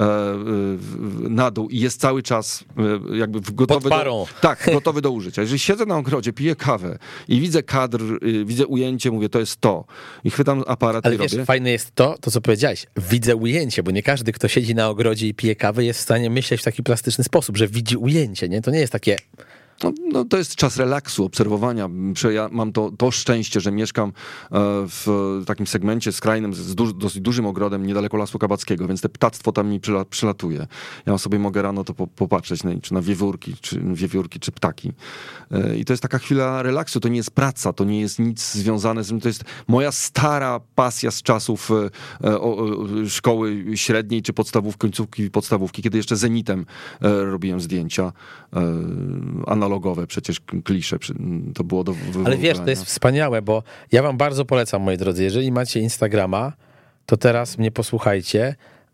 na dół i jest cały czas jakby gotowy gotowy do użycia. Jeżeli siedzę na ogrodzie, piję kawę i widzę kadr, widzę ujęcie, mówię, to jest to. I chwytam aparat i robię. Ale fajne jest to, co powiedziałeś. Widzę ujęcie, bo nie każdy, kto siedzi na ogrodzie i pije kawę, jest w stanie myśleć w taki plastyczny sposób, że widzi ujęcie, nie? To nie jest takie No, to jest czas relaksu, obserwowania. Ja mam to szczęście, że mieszkam w takim segmencie skrajnym z dosyć dużym ogrodem niedaleko Lasu Kabackiego, więc te ptactwo tam mi przylatuje. Ja sobie mogę rano to popatrzeć, czy na wiewiórki, czy ptaki. I to jest taka chwila relaksu. To nie jest praca, to nie jest nic związane z tym. To jest moja stara pasja z czasów szkoły średniej, czy końcówki podstawówki, kiedy jeszcze Zenitem robiłem zdjęcia analogowe, przecież klisze, to było do Ale wiesz, to jest wspaniałe, bo ja wam bardzo polecam, moi drodzy, jeżeli macie Instagrama, to teraz mnie posłuchajcie.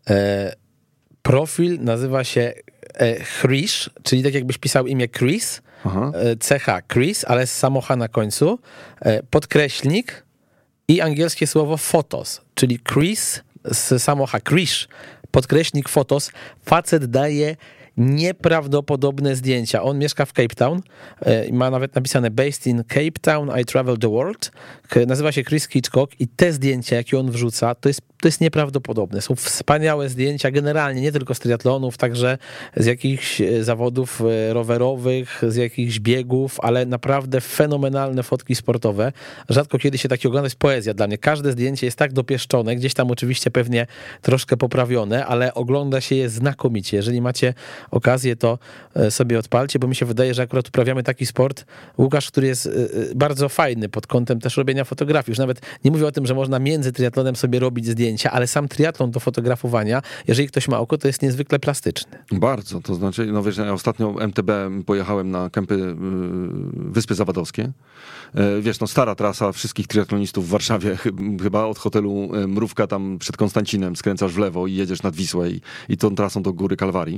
Profil nazywa się Chris, czyli tak jakbyś pisał imię Chris, CH Chris, ale z samocha na końcu, podkreślnik i angielskie słowo photos, czyli Chris z samocha, Chris, podkreślnik photos. Facet daje nieprawdopodobne zdjęcia. On mieszka w Cape Town, ma nawet napisane based in Cape Town, I travel the world. Nazywa się Chris Hitchcock i te zdjęcia, jakie on wrzuca, to jest nieprawdopodobne. Są wspaniałe zdjęcia, generalnie nie tylko z triatlonów, także z jakichś zawodów rowerowych, z jakichś biegów, ale naprawdę fenomenalne fotki sportowe. Rzadko kiedy się takie ogląda, jest poezja dla mnie. Każde zdjęcie jest tak dopieszczone, gdzieś tam oczywiście pewnie troszkę poprawione, ale ogląda się je znakomicie. Jeżeli macie okazję, to sobie odpalcie, bo mi się wydaje, że akurat uprawiamy taki sport, Łukasz, który jest bardzo fajny pod kątem też robienia fotografii. Już nawet nie mówię o tym, że można między triatlonem sobie robić zdjęcia, ale sam triatlon do fotografowania, jeżeli ktoś ma oko, to jest niezwykle plastyczny. Bardzo, to znaczy, no wiesz, ja ostatnio MTB pojechałem na kempy Wyspy Zawadowskie. Wiesz, no stara trasa wszystkich triatlonistów w Warszawie, chyba od hotelu Mrówka tam przed Konstancinem skręcasz w lewo i jedziesz nad Wisłę i tą trasą do Góry Kalwarii.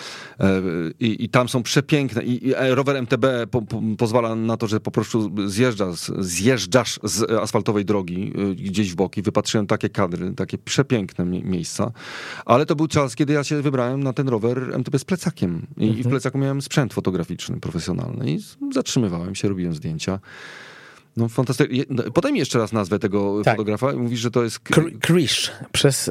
I tam są przepiękne i rower MTB pozwala na to, że po prostu zjeżdżasz z asfaltowej drogi gdzieś w boki. Wypatrzyłem takie kadry, takie przepiękne miejsca, ale to był czas, kiedy ja się wybrałem na ten rower MTB z plecakiem i w plecaku miałem sprzęt fotograficzny, profesjonalny i zatrzymywałem się, robiłem zdjęcia. No fantastycznie. Podaj mi jeszcze raz nazwę tego fotografa. Mówisz, że to jest... Krisz. Przez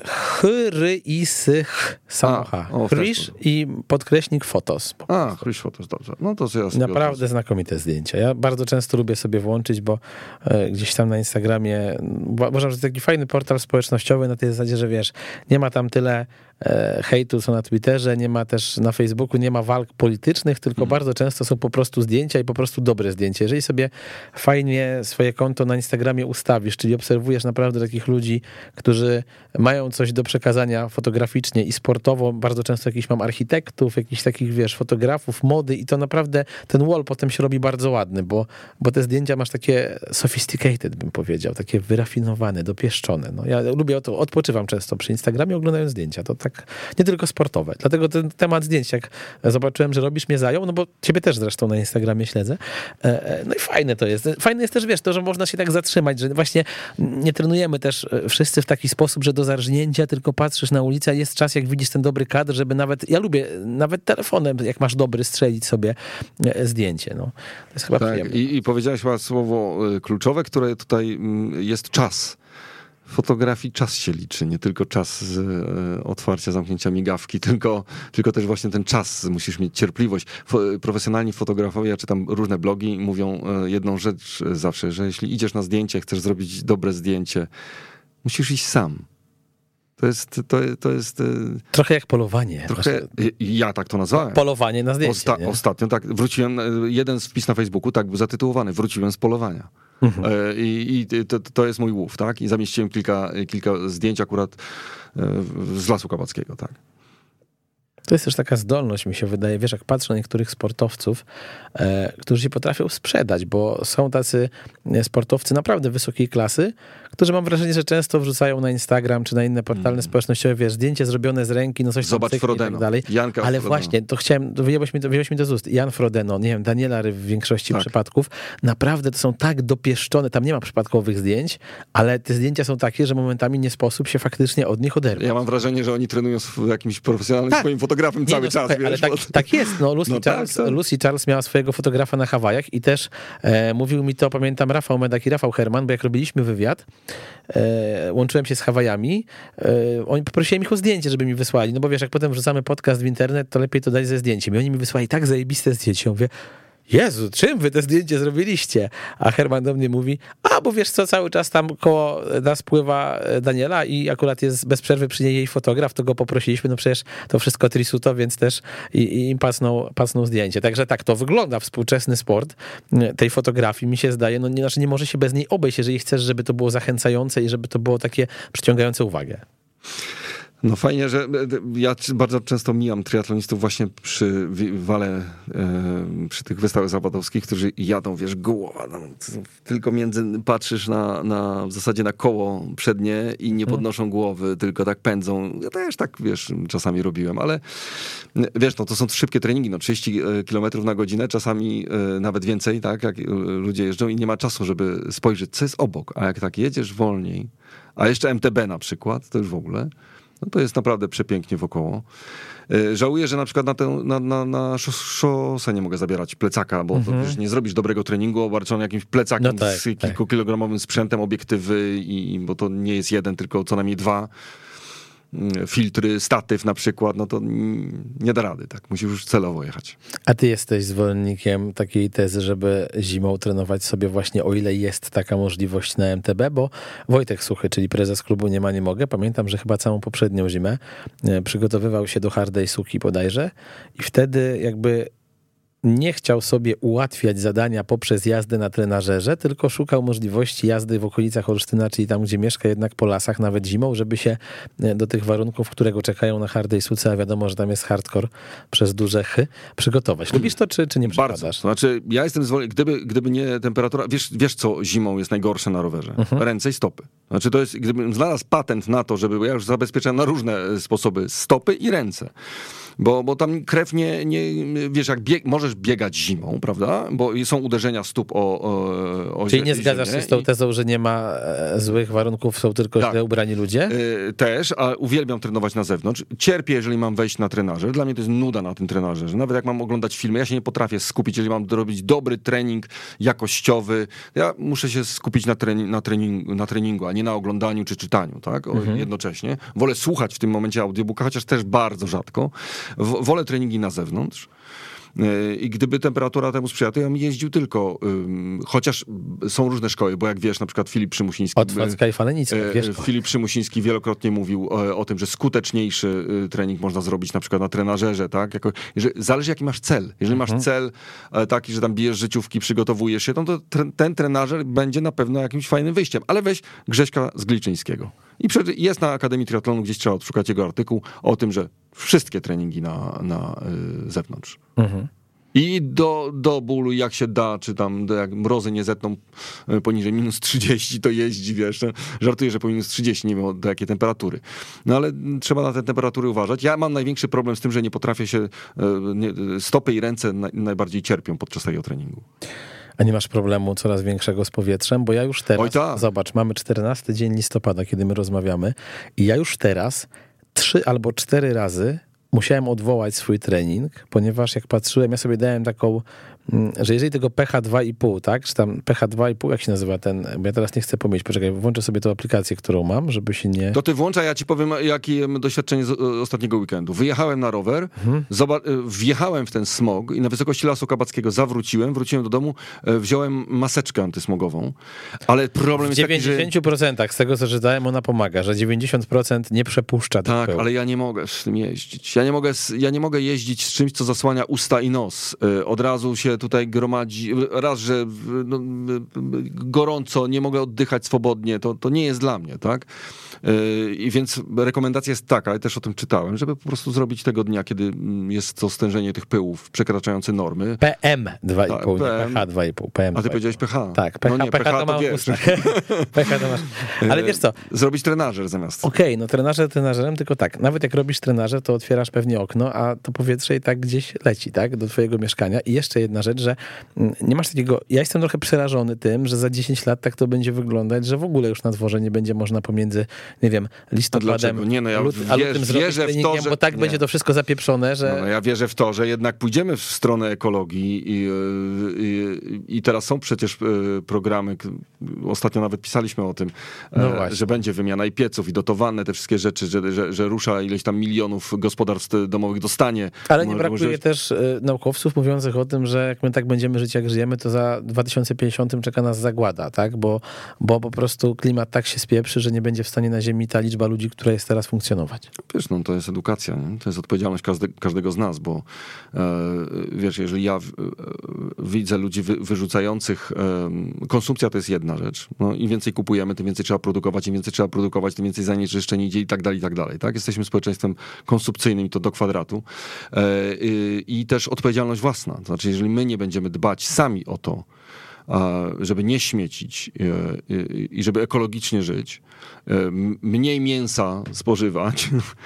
H-R-I-S-H samocha. Krisz i podkreśnik fotos. Krisz fotos, dobrze. No to ja naprawdę znakomite zdjęcia. Ja bardzo często lubię sobie włączyć, bo gdzieś tam na Instagramie uważam, że to taki fajny portal społecznościowy na tej zasadzie, że wiesz, nie ma tam tyle hejtu, co na Twitterze, nie ma też na Facebooku, nie ma walk politycznych, tylko bardzo często są po prostu zdjęcia i po prostu dobre zdjęcia. Jeżeli sobie fajnie swoje konto na Instagramie ustawisz, czyli obserwujesz naprawdę takich ludzi, którzy mają coś do przekazania fotograficznie i sportowo, bardzo często jakichś mam architektów, jakichś takich, wiesz, fotografów, mody i to naprawdę ten wall potem się robi bardzo ładny, bo te zdjęcia masz takie sophisticated, bym powiedział, takie wyrafinowane, dopieszczone. No, ja lubię odpoczywam często przy Instagramie oglądając zdjęcia, to tak nie tylko sportowe. Dlatego ten temat zdjęć, jak zobaczyłem, że robisz, mnie zajął, no bo ciebie też zresztą na Instagramie śledzę. No i fajne to jest. Fajne jest też, wiesz, to, że można się tak zatrzymać, że właśnie nie trenujemy też wszyscy w taki sposób, że do zarżnięcia tylko patrzysz na ulicę, a jest czas, jak widzisz ten dobry kadr, żeby ja lubię nawet telefonem, jak masz dobry, strzelić sobie zdjęcie. No. To jest chyba przyjemne. I powiedziałeś chyba słowo kluczowe, które tutaj jest czas. W fotografii czas się liczy, nie tylko czas otwarcia, zamknięcia migawki, tylko też właśnie ten czas, musisz mieć cierpliwość. Profesjonalni fotografowie, ja czytam różne blogi, mówią jedną rzecz zawsze, że jeśli idziesz na zdjęcie, chcesz zrobić dobre zdjęcie, musisz iść sam. To jest... Trochę jak polowanie. Ja tak to nazwałem. Polowanie na zdjęcie. Ostatnio tak, wróciłem, jeden wpis na Facebooku, tak był zatytułowany, wróciłem z polowania. I to jest mój łów, tak? I zamieściłem kilka zdjęć akurat z Lasu Kabackiego, tak? To jest też taka zdolność, mi się wydaje, wiesz, jak patrzę na niektórych sportowców, którzy się potrafią sprzedać, bo są tacy sportowcy naprawdę wysokiej klasy, którzy mam wrażenie, że często wrzucają na Instagram czy na inne portale społecznościowe, wiesz, zdjęcie zrobione z ręki, no coś Zobacz Frodeno, i tak dalej. Janka ale Frodeno. Właśnie, to wyjąłeś mi to z ust. Jan Frodeno, nie wiem, Daniela Ryb w większości przypadków, naprawdę to są tak dopieszczone, tam nie ma przypadkowych zdjęć, ale te zdjęcia są takie, że momentami nie sposób się faktycznie od nich oderwać. Ja mam wrażenie, że oni trenują z jakimś profesjonalnym swoim fotografem cały czas. Słuchaj, ale tak jest, no Lucy Charles miała swojego fotografa na Hawajach i też mówił mi to, pamiętam, Rafał Medak i Rafał Herman, bo jak robiliśmy wywiad, łączyłem się z Hawajami, oni poprosiłem ich o zdjęcie, żeby mi wysłali, no bo wiesz, jak potem wrzucamy podcast w internet, to lepiej to dać ze zdjęciem i oni mi wysłali tak zajebiste zdjęcie, ja mówię, Jezu, czym wy te zdjęcie zrobiliście? A Herman do mnie mówi, bo wiesz co, cały czas tam koło nas pływa Daniela i akurat jest bez przerwy przy niej jej fotograf, to go poprosiliśmy, no przecież to wszystko trisuto, więc też i im pasną zdjęcie. Także tak to wygląda współczesny sport tej fotografii, mi się zdaje, nie może się bez niej obejść, jeżeli chcesz, żeby to było zachęcające i żeby to było takie przyciągające uwagę. No fajnie, że ja bardzo często mijam triatlonistów właśnie przy wale, przy tych wystawach zawodowskich, którzy jadą, wiesz, głowa, tylko patrzysz w zasadzie na koło przednie i nie podnoszą głowy, tylko tak pędzą. Ja też tak, wiesz, czasami robiłem, ale wiesz, to są szybkie treningi, 30 km na godzinę, czasami nawet więcej, tak, jak ludzie jeżdżą i nie ma czasu, żeby spojrzeć, co jest obok, a jak tak jedziesz wolniej, a jeszcze MTB na przykład, to już w ogóle, no to jest naprawdę przepięknie wokoło. Żałuję, że na przykład na szosę nie mogę zabierać plecaka, bo to już nie zrobisz dobrego treningu obarczony jakimś plecakiem z kilkukilogramowym sprzętem, obiektywy, bo to nie jest jeden, tylko co najmniej 2. Filtry, statyw na przykład, no to nie da rady, tak? Musisz już celowo jechać. A ty jesteś zwolennikiem takiej tezy, żeby zimą trenować sobie właśnie, o ile jest taka możliwość na MTB, bo Wojtek Suchy, czyli prezes klubu Nie ma, nie mogę, pamiętam, że chyba całą poprzednią zimę przygotowywał się do Hardej Suki bodajże i wtedy jakby nie chciał sobie ułatwiać zadania poprzez jazdę na trenażerze, tylko szukał możliwości jazdy w okolicach Olsztyna, czyli tam, gdzie mieszka, jednak po lasach, nawet zimą, żeby się do tych warunków, które go czekają na Hardej Suce, a wiadomo, że tam jest hardcore przez duże przygotować. Lubisz to, czy nie przepadasz? Bardzo. Znaczy, ja jestem zwolennikiem, gdyby nie temperatura, wiesz co zimą jest najgorsze na rowerze? Ręce i stopy. Znaczy, to jest, gdybym znalazł patent na to, żeby, ja już zabezpieczam na różne sposoby, stopy i ręce. Bo tam krew nie wiesz, jak możesz biegać zimą, prawda? Bo są uderzenia stóp o Czyli nie zgadzasz się z tą tezą, że nie ma złych warunków, są tylko źle ubrani ludzie? Też, a uwielbiam trenować na zewnątrz. Cierpię, jeżeli mam wejść na trenażer. Dla mnie to jest nuda na tym trenażerze. Nawet jak mam oglądać filmy, ja się nie potrafię skupić, jeżeli mam robić dobry trening jakościowy. Ja muszę się skupić na treningu, a nie na oglądaniu czy czytaniu, tak? Jednocześnie. Wolę słuchać w tym momencie audiobooka, chociaż też bardzo rzadko. Wolę treningi na zewnątrz. I gdyby temperatura temu sprzyjała, to ja bym jeździł tylko, chociaż są różne szkoły, bo jak wiesz, na przykład Filip Przymusiński... Od Wacka i Falenicka, wiesz. Filip Przymusiński wielokrotnie mówił o tym, że skuteczniejszy trening można zrobić na przykład na trenażerze, tak? Zależy jaki masz cel. Jeżeli masz cel taki, że tam bijesz życiówki, przygotowujesz się, to ten trenażer będzie na pewno jakimś fajnym wyjściem. Ale weź Grześka z Gliczyńskiego. I jest na Akademii Triatlonu, gdzieś trzeba odszukać jego artykuł o tym, że wszystkie treningi na zewnątrz. I do bólu, jak się da, czy tam jak mrozy nie zetną poniżej minus 30, to jeździ, wiesz. Żartuję, że po minus 30, nie wiem do jakiej temperatury. No ale trzeba na te temperatury uważać. Ja mam największy problem z tym, że nie potrafię się, stopy i ręce najbardziej cierpią podczas tego treningu. A nie masz problemu coraz większego z powietrzem? Bo ja już teraz, zobacz, mamy 14 dzień listopada, kiedy my rozmawiamy i ja już teraz 3 albo 4 razy musiałem odwołać swój trening, ponieważ jak patrzyłem, ja sobie dałem taką, że jeżeli tego pH 2,5, tak, czy tam pH 2,5, jak się nazywa ten, bo ja teraz nie chcę pomyśleć, poczekaj, włączę sobie tą aplikację, którą mam, żeby się nie... To ty włączaj, ja ci powiem, jakie doświadczenie z ostatniego weekendu. Wyjechałem na rower, wjechałem w ten smog i na wysokości Lasu Kabackiego wróciłem do domu, wziąłem maseczkę antysmogową, ale problem jest taki, że... W 90% z tego, co czytałem, ona pomaga, że 90% nie przepuszcza. Tak, ale ja nie mogę z tym jeździć. Ja nie mogę jeździć z czymś, co zasłania usta i nos. Od razu się tutaj gromadzi, raz, że gorąco, nie mogę oddychać swobodnie, to nie jest dla mnie, tak? I więc rekomendacja jest taka, ja też o tym czytałem, żeby po prostu zrobić tego dnia, kiedy jest to stężenie tych pyłów przekraczające normy. PM 2,5, nie pH 2,5. PM. A ty powiedziałeś pH? Tak, pH, no nie, pH to mam w ustach. pH to masz. Ale wiesz co? Zrobić trenażer zamiast. Okej, no trenażerem, tylko tak, nawet jak robisz trenażer, to otwierasz pewnie okno, a to powietrze i tak gdzieś leci, tak, do twojego mieszkania. I jeszcze jedna rzecz, że nie masz takiego, ja jestem trochę przerażony tym, że za 10 lat tak to będzie wyglądać, że w ogóle już na dworze nie będzie można pomiędzy, nie wiem, listopadem nie, no ja a lutym zrobić treningiem, bo tak będzie to wszystko zapieprzone, że... No, ja wierzę w to, że jednak pójdziemy w stronę ekologii i teraz są przecież programy, ostatnio nawet pisaliśmy o tym, że będzie wymiana i pieców, i dotowane te wszystkie rzeczy, że rusza ileś tam milionów gospodarstw domowych dostanie. Ale nie brakuje też naukowców mówiących o tym, że jak my tak będziemy żyć, jak żyjemy, to za 2050 czeka nas zagłada, tak? Bo po prostu klimat tak się spieprzy, że nie będzie w stanie na Ziemi ta liczba ludzi, która jest teraz, funkcjonować. Wiesz, no to jest edukacja, nie? To jest odpowiedzialność każdego z nas, bo wiesz, jeżeli ja widzę ludzi wyrzucających, konsumpcja to jest jedna rzecz. No, im więcej kupujemy, tym więcej trzeba produkować, tym więcej zanieczyszczeń idzie i tak dalej, tak? Jesteśmy społeczeństwem konsumpcyjnym i to do kwadratu. I też odpowiedzialność własna. To znaczy, jeżeli my nie będziemy dbać sami o to, żeby nie śmiecić i żeby ekologicznie żyć, mniej mięsa spożywać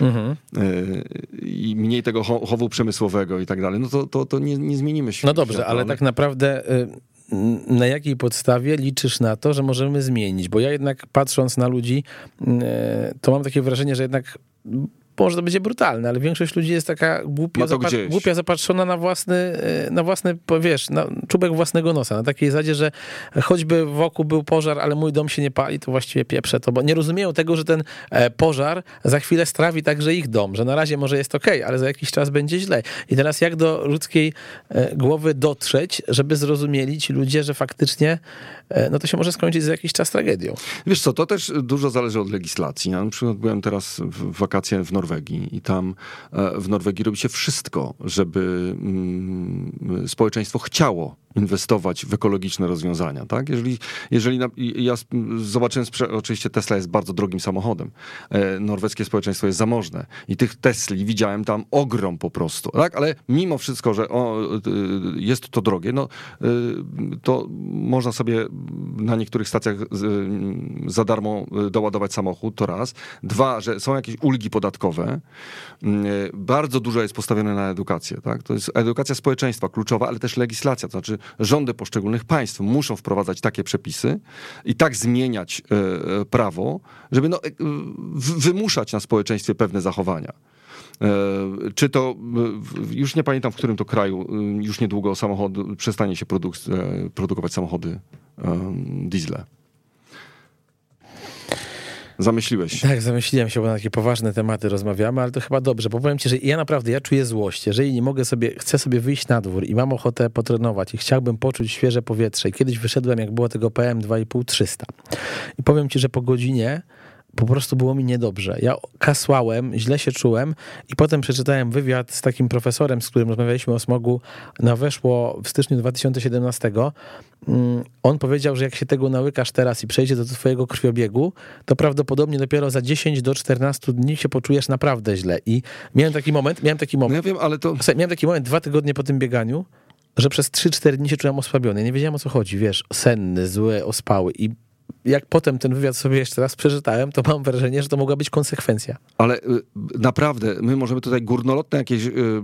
i mniej tego chowu przemysłowego i tak dalej, no to nie zmienimy świata. No dobrze, ale tak naprawdę na jakiej podstawie liczysz na to, że możemy zmienić? Bo ja jednak patrząc na ludzi, to mam takie wrażenie, że jednak może to będzie brutalne, ale większość ludzi jest taka głupia zapatrzona na własny, wiesz, na czubek własnego nosa. Na takiej zasadzie, że choćby wokół był pożar, ale mój dom się nie pali, to właściwie pieprze to, bo nie rozumieją tego, że ten pożar za chwilę strawi także ich dom, że na razie może jest okej, ale za jakiś czas będzie źle. I teraz jak do ludzkiej głowy dotrzeć, żeby zrozumieli ci ludzie, że faktycznie no to się może skończyć za jakiś czas tragedią. Wiesz co, to też dużo zależy od legislacji. Ja na przykład byłem teraz w wakacje w Norwegii i tam w Norwegii robi się wszystko, żeby społeczeństwo chciało inwestować w ekologiczne rozwiązania, tak? Jeżeli ja zobaczyłem, oczywiście Tesla jest bardzo drogim samochodem, norweskie społeczeństwo jest zamożne i tych Tesli widziałem tam ogrom po prostu, tak? Ale mimo wszystko, że jest to drogie, no to można sobie na niektórych stacjach za darmo doładować samochód, to raz. Dwa, że są jakieś ulgi podatkowe. Bardzo dużo jest postawione na edukację, tak? To jest edukacja społeczeństwa kluczowa, ale też legislacja, to znaczy rządy poszczególnych państw muszą wprowadzać takie przepisy i tak zmieniać prawo, żeby wymuszać na społeczeństwie pewne zachowania. Czy to, już nie pamiętam, w którym to kraju, już niedługo przestanie się produkować samochody diesle. Zamyśliłeś się? Tak, zamyśliłem się, bo na takie poważne tematy rozmawiamy, ale to chyba dobrze, bo powiem ci, że ja czuję złość. Jeżeli nie mogę chcę sobie wyjść na dwór i mam ochotę potrenować i chciałbym poczuć świeże powietrze. I kiedyś wyszedłem, jak było tego PM 2,5-300. I powiem ci, że po godzinie po prostu było mi niedobrze. Ja kasłałem, źle się czułem i potem przeczytałem wywiad z takim profesorem, z którym rozmawialiśmy o smogu na Weszło w styczniu 2017. On powiedział, że jak się tego nałykasz teraz i przejdzie do twojego krwiobiegu, to prawdopodobnie dopiero za 10 do 14 dni się poczujesz naprawdę źle. I miałem taki moment. No ja wiem, ale to... Miałem taki moment 2 tygodnie po tym bieganiu, że przez 3-4 dni się czułem osłabiony. Nie wiedziałem, o co chodzi, wiesz, senny, zły, ospały i jak potem ten wywiad sobie jeszcze raz przeczytałem, to mam wrażenie, że to mogła być konsekwencja. Ale naprawdę, my możemy tutaj górnolotne jakieś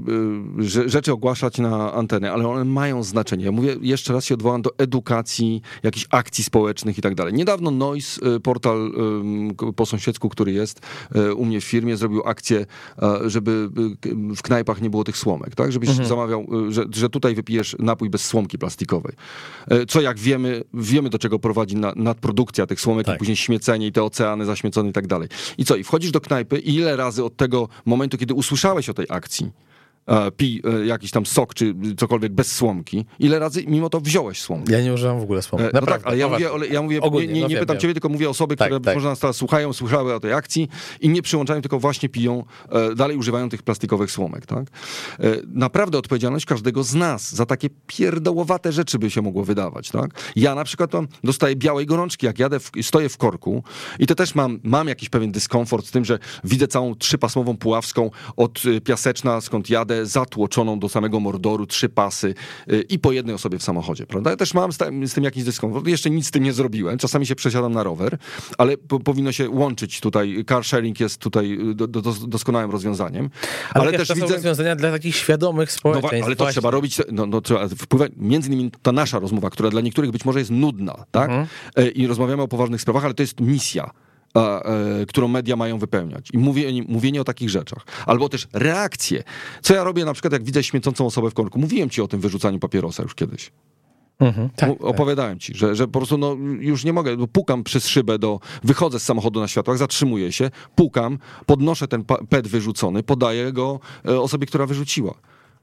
rzeczy ogłaszać na antenie, ale one mają znaczenie. Ja mówię, jeszcze raz się odwołam do edukacji, jakichś akcji społecznych i tak dalej. Niedawno Noise, portal po sąsiedzku, który jest u mnie w firmie, zrobił akcję, żeby w knajpach nie było tych słomek, tak? Żebyś zamawiał, że tutaj wypijesz napój bez słomki plastikowej. Co jak wiemy do czego prowadzi nadprodukcja tych słomek i później śmiecenie i te oceany zaśmiecone i tak dalej. I co? I wchodzisz do knajpy i ile razy od tego momentu, kiedy usłyszałeś o tej akcji, pij jakiś tam sok, czy cokolwiek bez słomki, ile razy mimo to wziąłeś słomkę? Ja nie używam w ogóle słomki. No tak, ale ja mówię ogólnie, nie pytam ciebie, tylko mówię osoby, które może nas teraz słyszały o tej akcji i nie przyłączają, tylko właśnie piją, dalej używają tych plastikowych słomek, tak? Naprawdę odpowiedzialność każdego z nas za takie pierdołowate rzeczy by się mogło wydawać, tak? Ja na przykład dostaję białej gorączki, jak stoję w korku i to też mam jakiś pewien dyskomfort z tym, że widzę całą 3-pasmową Puławską od Piaseczna, skąd jadę, zatłoczoną do samego Mordoru, 3 pasy i po jednej osobie w samochodzie, prawda? Ja też mam z tym jakiś dyskomfort. Jeszcze nic z tym nie zrobiłem. Czasami się przesiadam na rower, ale powinno się łączyć tutaj. Car sharing jest tutaj doskonałym rozwiązaniem. Ale też to są rozwiązania dla takich świadomych społeczeństw. Ale to trzeba robić, trzeba wpływać, między innymi ta nasza rozmowa, która dla niektórych być może jest nudna, tak? I rozmawiamy o poważnych sprawach, ale to jest misja, którą media mają wypełniać. I mówienie o takich rzeczach. Albo też reakcje. Co ja robię na przykład, jak widzę śmiecącą osobę w korku. Mówiłem ci o tym wyrzucaniu papierosa już kiedyś. Opowiadałem ci, że po prostu już nie mogę, pukam przez szybę, wychodzę z samochodu na światłach, zatrzymuję się, pukam, podnoszę ten PET wyrzucony, podaję go osobie, która wyrzuciła.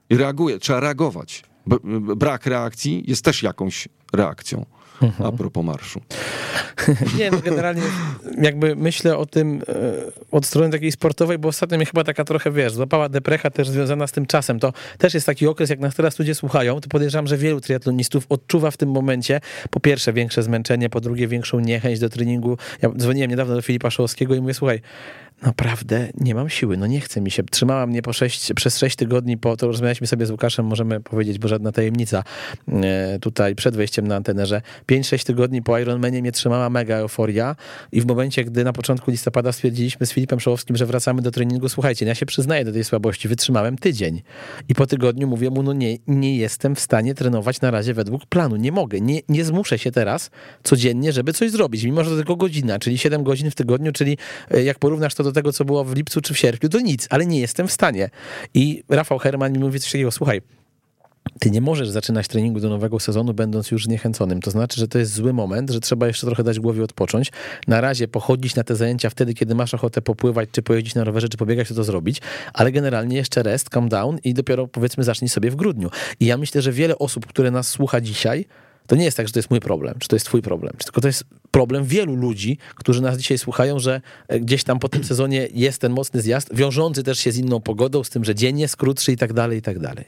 I reaguje, trzeba reagować. Brak reakcji jest też jakąś reakcją. A propos marszu. Nie, no generalnie jakby myślę o tym od strony takiej sportowej, bo ostatnio mnie chyba taka trochę, złapała deprecha też związana z tym czasem. To też jest taki okres, jak nas teraz ludzie słuchają, to podejrzewam, że wielu triatlonistów odczuwa w tym momencie po pierwsze większe zmęczenie, po drugie większą niechęć do treningu. Ja dzwoniłem niedawno do Filipa Szołowskiego i mówię, słuchaj, naprawdę nie mam siły, nie chce mi się. Trzymała mnie przez 6 tygodni, to rozmawialiśmy sobie z Łukaszem, możemy powiedzieć, bo żadna tajemnica tutaj przed wejściem na antenę, że 5-6 tygodni po Ironmanie mnie trzymała mega euforia i w momencie, gdy na początku listopada stwierdziliśmy z Filipem Szołowskim, że wracamy do treningu, słuchajcie, ja się przyznaję do tej słabości, wytrzymałem tydzień i po tygodniu mówię mu, nie jestem w stanie trenować na razie według planu, nie mogę, nie zmuszę się teraz codziennie, żeby coś zrobić, mimo że to tylko godzina, czyli 7 godzin w tygodniu, czyli jak porównasz to do tego, co było w lipcu czy w sierpniu, to nic, ale nie jestem w stanie. I Rafał Herman mi mówi coś takiego, słuchaj, ty nie możesz zaczynać treningu do nowego sezonu, będąc już zniechęconym. To znaczy, że to jest zły moment, że trzeba jeszcze trochę dać głowie odpocząć. Na razie pochodzić na te zajęcia wtedy, kiedy masz ochotę popływać, czy pojeździć na rowerze, czy pobiegać, to zrobić, ale generalnie jeszcze rest, calm down i dopiero powiedzmy zacznij sobie w grudniu. I ja myślę, że wiele osób, które nas słucha dzisiaj, to nie jest tak, że to jest mój problem, czy to jest twój problem, tylko to jest problem wielu ludzi, którzy nas dzisiaj słuchają, że gdzieś tam po tym sezonie jest ten mocny zjazd, wiążący też się z inną pogodą, z tym, że dzień jest krótszy i tak dalej, i tak dalej.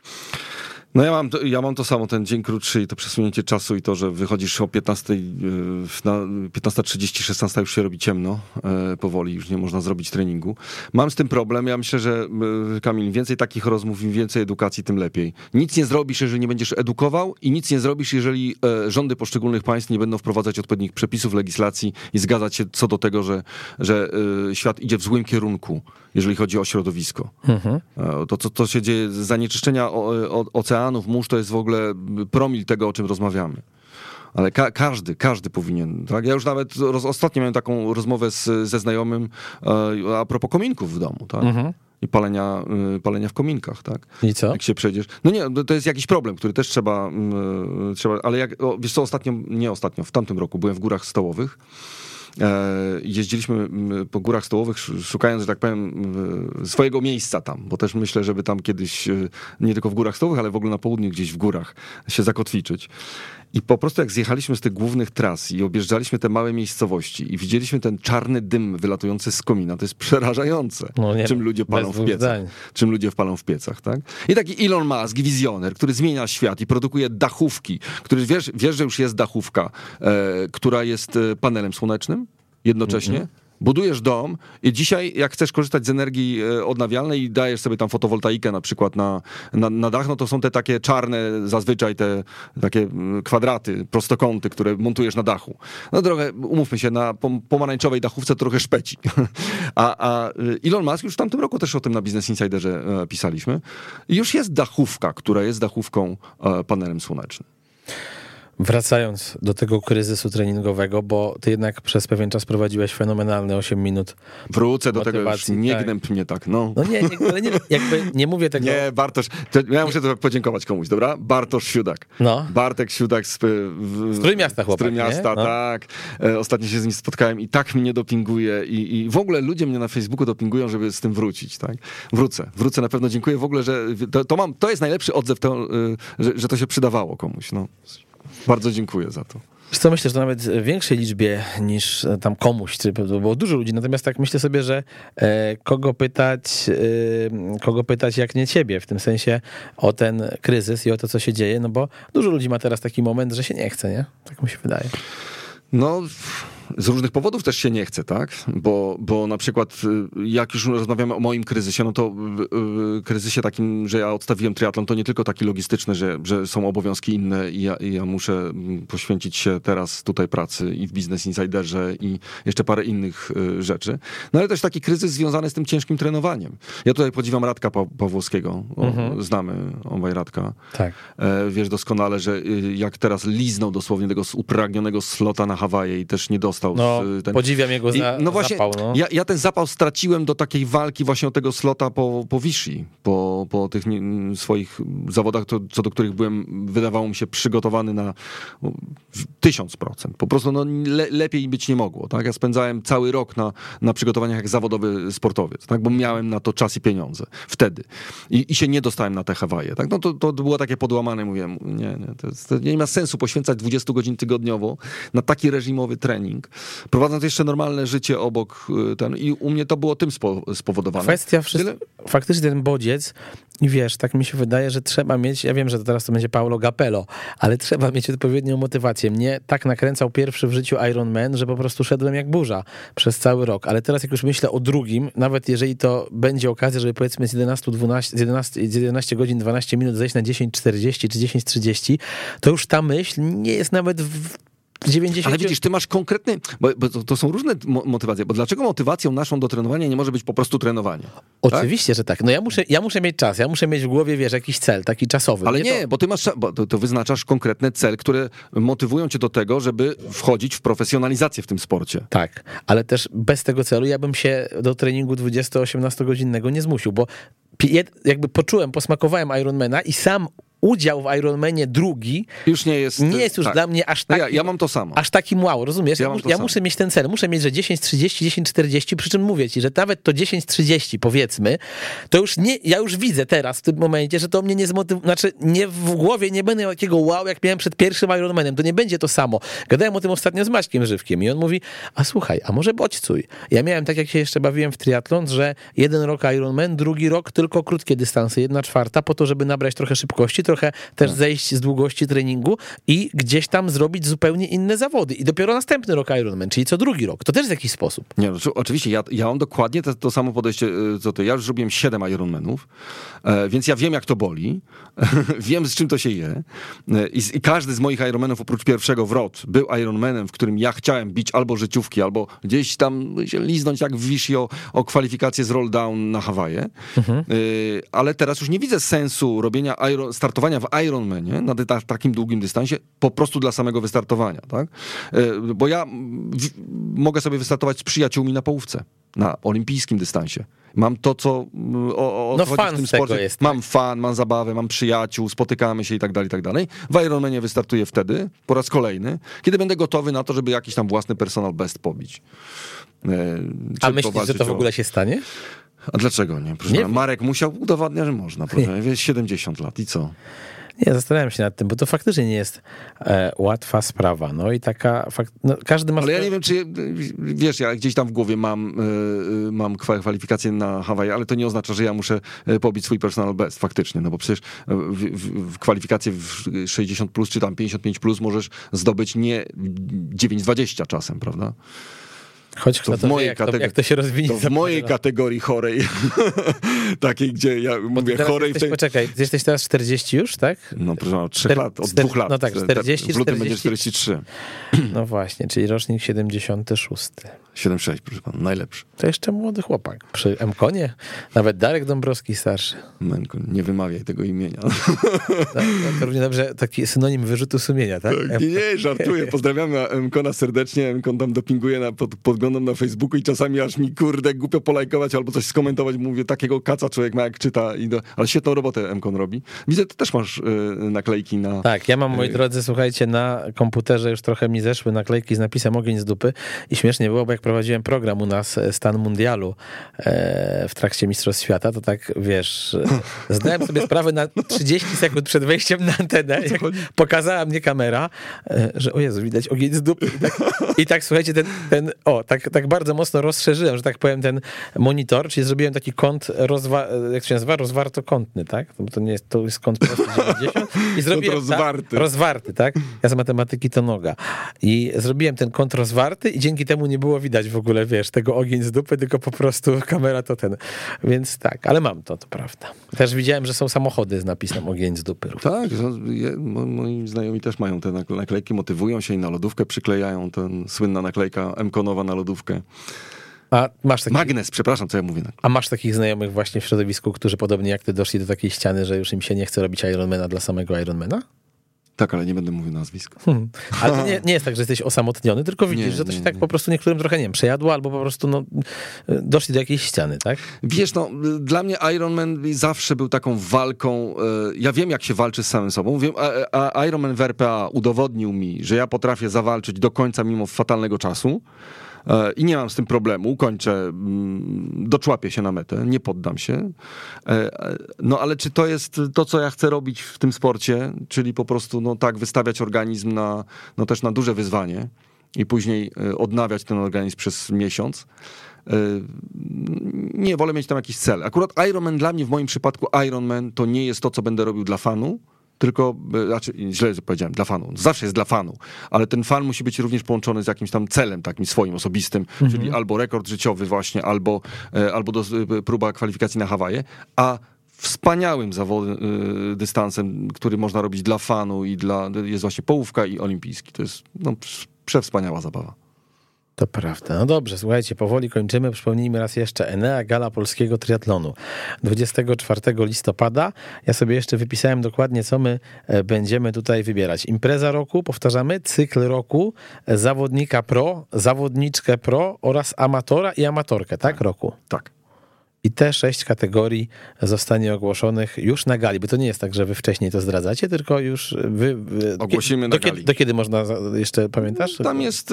No ja mam to samo, ten dzień krótszy i to przesunięcie czasu i to, że wychodzisz o 15, na 15:30, 16 już się robi ciemno powoli, już nie można zrobić treningu. Mam z tym problem, ja myślę, że Kamil, im więcej takich rozmów, im więcej edukacji, tym lepiej. Nic nie zrobisz, jeżeli nie będziesz edukował i nic nie zrobisz, jeżeli rządy poszczególnych państw nie będą wprowadzać odpowiednich przepisów, legislacji i zgadzać się co do tego, że świat idzie w złym kierunku, jeżeli chodzi o środowisko. To, co się dzieje, zanieczyszczenia oceanów, mórz, to jest w ogóle promil tego, o czym rozmawiamy. Ale każdy powinien, tak? Ja już nawet ostatnio miałem taką rozmowę ze znajomym a propos kominków w domu, tak? I palenia w kominkach, tak? I co? Jak się przejdziesz. No nie, to jest jakiś problem, który też trzeba ale wiesz co, w tamtym roku byłem w Górach Stołowych. Jeździliśmy po Górach Stołowych, szukając, że tak powiem, swojego miejsca tam, bo też myślę, żeby tam kiedyś, nie tylko w Górach Stołowych, ale w ogóle na południu gdzieś w górach się zakotwiczyć. I po prostu jak zjechaliśmy z tych głównych tras i objeżdżaliśmy te małe miejscowości i widzieliśmy ten czarny dym wylatujący z komina, to jest przerażające, czym ludzie palą w piecach. Czym ludzie palą w piecach, tak? I taki Elon Musk, wizjoner, który zmienia świat i produkuje dachówki, który wiesz, że już jest dachówka, która jest panelem słonecznym jednocześnie. Budujesz dom i dzisiaj, jak chcesz korzystać z energii odnawialnej i dajesz sobie tam fotowoltaikę na przykład na dach, no to są te takie czarne, zazwyczaj te takie kwadraty, prostokąty, które montujesz na dachu. No trochę, umówmy się, na pomarańczowej dachówce trochę szpeci. A Elon Musk, już w tamtym roku też o tym na Business Insiderze pisaliśmy, i już jest dachówka, która jest dachówką panelem słonecznym. Wracając do tego kryzysu treningowego, bo ty jednak przez pewien czas prowadziłeś fenomenalne 8 minut. Wrócę do tego już, nie gnęb mnie tak, no. No nie, ale nie mówię tego. Nie, Bartosz, ja muszę to podziękować komuś, dobra? Bartosz Siudak. No. Bartek Siudak z Trójmiasta chłopak, Trójmiasta, no. Tak. Ostatnio się z nim spotkałem i tak mnie dopinguje i w ogóle ludzie mnie na Facebooku dopingują, żeby z tym wrócić, tak? Wrócę na pewno, dziękuję w ogóle, że to jest najlepszy odzew, że to się przydawało komuś, no. Bardzo dziękuję za to. Wiesz co, myślę, że to nawet w większej liczbie niż tam komuś, to było dużo ludzi, natomiast tak myślę sobie, że kogo pytać jak nie ciebie, w tym sensie o ten kryzys i o to, co się dzieje, no bo dużo ludzi ma teraz taki moment, że się nie chce, nie? Tak mi się wydaje. No, z różnych powodów też się nie chce, tak? Bo na przykład jak już rozmawiamy o moim kryzysie, no to kryzysie takim, że ja odstawiłem triatlon, to nie tylko taki logistyczny, że są obowiązki inne i ja muszę poświęcić się teraz tutaj pracy i w Business Insiderze i jeszcze parę innych rzeczy. No ale też taki kryzys związany z tym ciężkim trenowaniem. Ja tutaj podziwiam Radka Pawłowskiego. Znamy obaj Radka. Tak. Wiesz doskonale, że jak teraz liznął dosłownie tego upragnionego slota na Hawaje i też nie dostał. No, podziwiam jego właśnie, zapał. No. Ja ten zapał straciłem do takiej walki właśnie o tego slota po Vichy, po po tych swoich zawodach, co do których wydawało mi się przygotowany na 1000%. Po prostu lepiej być nie mogło. Tak? Ja spędzałem cały rok na przygotowaniach jak zawodowy sportowiec, tak? Bo miałem na to czas i pieniądze wtedy. I się nie dostałem na te Hawaje. Tak? No to było takie podłamane, mówiłem, to nie ma sensu poświęcać 20 godzin tygodniowo na taki reżimowy trening, prowadząc jeszcze normalne życie obok i u mnie to było tym spowodowane. Kwestia faktycznie ten bodziec i wiesz, tak mi się wydaje, że trzeba mieć, ja wiem, że teraz to będzie Paulo Capello, ale trzeba mieć odpowiednią motywację. Mnie tak nakręcał pierwszy w życiu Ironman, że po prostu szedłem jak burza przez cały rok, ale teraz jak już myślę o drugim, nawet jeżeli to będzie okazja, żeby powiedzmy z 11 godzin 12 minut zejść na 10:40 czy 10:30, to już ta myśl nie jest nawet w 90... Ale widzisz, ty masz konkretny, bo to są różne motywacje, bo dlaczego motywacją naszą do trenowania nie może być po prostu trenowanie? Oczywiście, że tak. No ja muszę mieć czas, ja muszę mieć w głowie, wiesz, jakiś cel, taki czasowy. Ale nie, bo ty masz, to wyznaczasz konkretny cel, które motywują cię do tego, żeby wchodzić w profesjonalizację w tym sporcie. Tak, ale też bez tego celu ja bym się do treningu 20-18 godzinnego nie zmusił, bo jakby posmakowałem Ironmana i sam udział w Ironmanie drugi już nie jest już tak dla mnie aż taki... Ja mam to samo. Aż taki wow, rozumiesz? Ja muszę mieć ten cel. Muszę mieć, że 10:30, 10:40, przy czym mówię ci, że nawet to 10:30 powiedzmy, to już nie... Ja już widzę teraz w tym momencie, że to mnie nie zmotywuje... Znaczy, nie w głowie nie będę miał takiego wow, jak miałem przed pierwszym Ironmanem. To nie będzie to samo. Gadałem o tym ostatnio z Maćkiem Żywkiem i on mówi, a słuchaj, a może bodźcuj. Ja miałem tak, jak się jeszcze bawiłem w triatlon, że jeden rok Ironman, drugi rok tylko krótkie dystanse, 1/4, po to, żeby nabrać trochę szybkości, trochę też zejść z długości treningu i gdzieś tam zrobić zupełnie inne zawody. I dopiero następny rok Ironman, czyli co drugi rok. To też w jakiś sposób. Nie, oczywiście, ja mam dokładnie to samo podejście, co ty. Ja już zrobiłem 7 Ironmanów, więc ja wiem, jak to boli. Wiem, z czym to się je. I każdy z moich Ironmanów, oprócz pierwszego Wrot, był Ironmanem, w którym ja chciałem bić albo życiówki, albo gdzieś tam się liznąć jak w Vichy o kwalifikację z roll down na Hawaje. Ale teraz już nie widzę sensu robienia startowania w Ironmanie na takim długim dystansie po prostu dla samego wystartowania, tak? Bo ja mogę sobie wystartować z przyjaciółmi na połówce, na olimpijskim dystansie. Mam to, co fan w tym sporcie. Jest, mam fan, mam zabawę, mam przyjaciół, spotykamy się i tak dalej, i tak dalej. W Ironmanie wystartuję wtedy, po raz kolejny, kiedy będę gotowy na to, żeby jakiś tam własny personal best pobić. A myślisz, że to w ogóle się stanie? A dlaczego nie? Proszę Marek musiał udowadniać, że można. Proszę, 70 lat i co? Nie, zastanawiam się nad tym, bo to faktycznie nie jest łatwa sprawa. No i taka... każdy ma... Ale ja nie wiem, czy... Wiesz, ja gdzieś tam w głowie mam kwalifikację na Hawaje, ale to nie oznacza, że ja muszę pobić swój personal best faktycznie, no bo przecież w kwalifikację w 60 plus czy tam 55 plus możesz zdobyć nie 9:20 czasem, prawda? Choć kto to wie, jak to się rozwinie. To w mojej kategorii chorej, takiej, gdzie ja mówię chorej... Poczekaj, ty jesteś teraz 40 już, tak? No proszę, od 3 lat, od 2 lat. No tak, 40, w lutym 40. będzie 43. No właśnie, czyli rocznik 76. 76, proszę pana, najlepszy. To jeszcze młody chłopak. Przy M-konie nawet Darek Dąbrowski starszy. Menko, nie wymawiaj tego imienia. Tak, to równie dobrze taki synonim wyrzutu sumienia, tak? Nie, żartuję. Pozdrawiamy M-kona serdecznie. M-kon tam dopinguje podglądam na Facebooku i czasami aż mi kurde głupio polajkować albo coś skomentować. Mówię, takiego kaca człowiek ma jak czyta. Ale świetną robotę M-kon robi. Widzę, ty też masz naklejki na... Tak, ja mam, moi drodzy, słuchajcie, na komputerze już trochę mi zeszły naklejki z napisem Ogień z dupy i śmiesznie było, bo jak prowadziłem program u nas Stan Mundialu w trakcie Mistrzostw Świata, to tak, wiesz, zdałem sobie sprawę na 30 sekund przed wejściem na antenę, jak pokazała mnie kamera, że o Jezu, widać ogień z dupy. I tak słuchajcie, tak bardzo mocno rozszerzyłem, że tak powiem, ten monitor, czyli zrobiłem taki kąt, jak się nazywa? Rozwartokątny, tak? To jest kąt prosty 90 i zrobiłem rozwarty, tak? Ja z matematyki to noga. I zrobiłem ten kąt rozwarty i dzięki temu nie było widać w ogóle, wiesz, tego ogień z dupy, tylko po prostu kamera to ten. Więc tak, ale mam to prawda. Też widziałem, że są samochody z napisem ogień z dupy. Tak, moi znajomi też mają te naklejki, motywują się i na lodówkę przyklejają ten słynna naklejka M-konowa na lodówkę. A masz Magnes, przepraszam, co ja mówię. A masz takich znajomych właśnie w środowisku, którzy podobnie jak ty doszli do takiej ściany, że już im się nie chce robić Ironmana dla samego Ironmana? Tak, ale nie będę mówił nazwisk. Ale to nie jest tak, że jesteś osamotniony, tylko widzisz, Nie, że to się nie, tak nie. po prostu niektórym trochę, nie wiem, przejadło, albo po prostu doszli do jakiejś ściany, tak? Wiesz, dla mnie Ironman zawsze był taką walką. Ja wiem, jak się walczy z samym sobą. Wiem, a Ironman w RPA udowodnił mi, że ja potrafię zawalczyć do końca mimo fatalnego czasu. I nie mam z tym problemu, kończę, doczłapię się na metę, nie poddam się. No ale czy to jest to, co ja chcę robić w tym sporcie, czyli po prostu wystawiać organizm też na duże wyzwanie i później odnawiać ten organizm przez miesiąc? Nie, wolę mieć tam jakiś cel. Akurat Ironman dla mnie, w moim przypadku Ironman to nie jest to, co będę robił dla fanu, tylko, źle powiedziałem, dla fanu. Zawsze jest dla fanu, ale ten fan musi być również połączony z jakimś tam celem takim swoim, osobistym, czyli albo rekord życiowy właśnie, albo próba kwalifikacji na Hawaje, a wspaniałym dystansem, który można robić dla fanu jest właśnie połówka i olimpijski. To jest przewspaniała zabawa. To prawda. No dobrze, słuchajcie, powoli kończymy. Przypomnijmy raz jeszcze Enea Gala Polskiego Triatlonu. 24 listopada. Ja sobie jeszcze wypisałem dokładnie, co my będziemy tutaj wybierać. Impreza roku, powtarzamy, cykl roku, zawodnika pro, zawodniczkę pro oraz amatora i amatorkę, tak? Roku. Tak. I te 6 kategorii zostanie ogłoszonych już na gali, bo to nie jest tak, że wy wcześniej to zdradzacie, tylko już wy ogłosimy na gali. Do kiedy można, jeszcze pamiętasz? Tam jest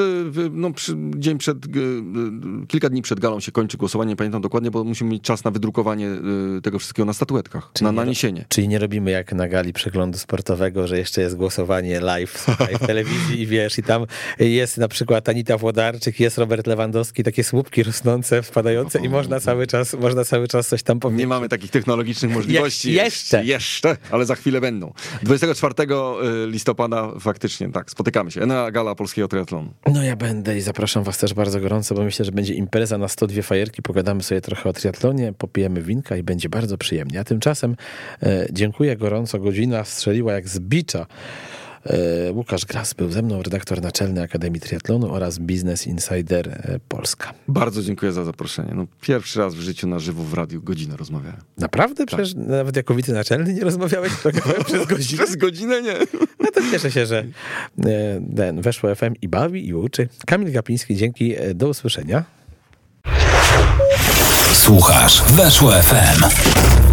kilka dni przed galą się kończy głosowanie, nie pamiętam dokładnie, bo musimy mieć czas na wydrukowanie tego wszystkiego na statuetkach, na naniesienie. Czyli nie robimy jak na gali przeglądu sportowego, że jeszcze jest głosowanie live w telewizji i wiesz, i tam jest na przykład Anita Włodarczyk, jest Robert Lewandowski, takie słupki rosnące, wpadające i można cały czas coś tam powiedzieć. Nie mamy takich technologicznych możliwości. Jeszcze, ale za chwilę będą. 24 listopada faktycznie tak, spotykamy się. Enea Gala Polskiego Triatlonu. No ja będę i zapraszam was też bardzo gorąco, bo myślę, że będzie impreza na 102 fajerki, pogadamy sobie trochę o triatlonie, popijemy winka i będzie bardzo przyjemnie. A tymczasem dziękuję gorąco, godzina strzeliła jak z bicza. Łukasz Gras był ze mną, redaktor naczelny Akademii Triatlonu oraz Business Insider Polska. Bardzo dziękuję za zaproszenie. Pierwszy raz w życiu na żywo w radiu godzinę rozmawiałem. Naprawdę? Tak. Przecież nawet jako wicenaczelny nie rozmawiałeś przez godzinę? Przez godzinę nie. No to cieszę się, że Weszło FM i bawi, i uczy. Kamil Gapiński, dzięki, do usłyszenia. Słuchasz Weszło FM.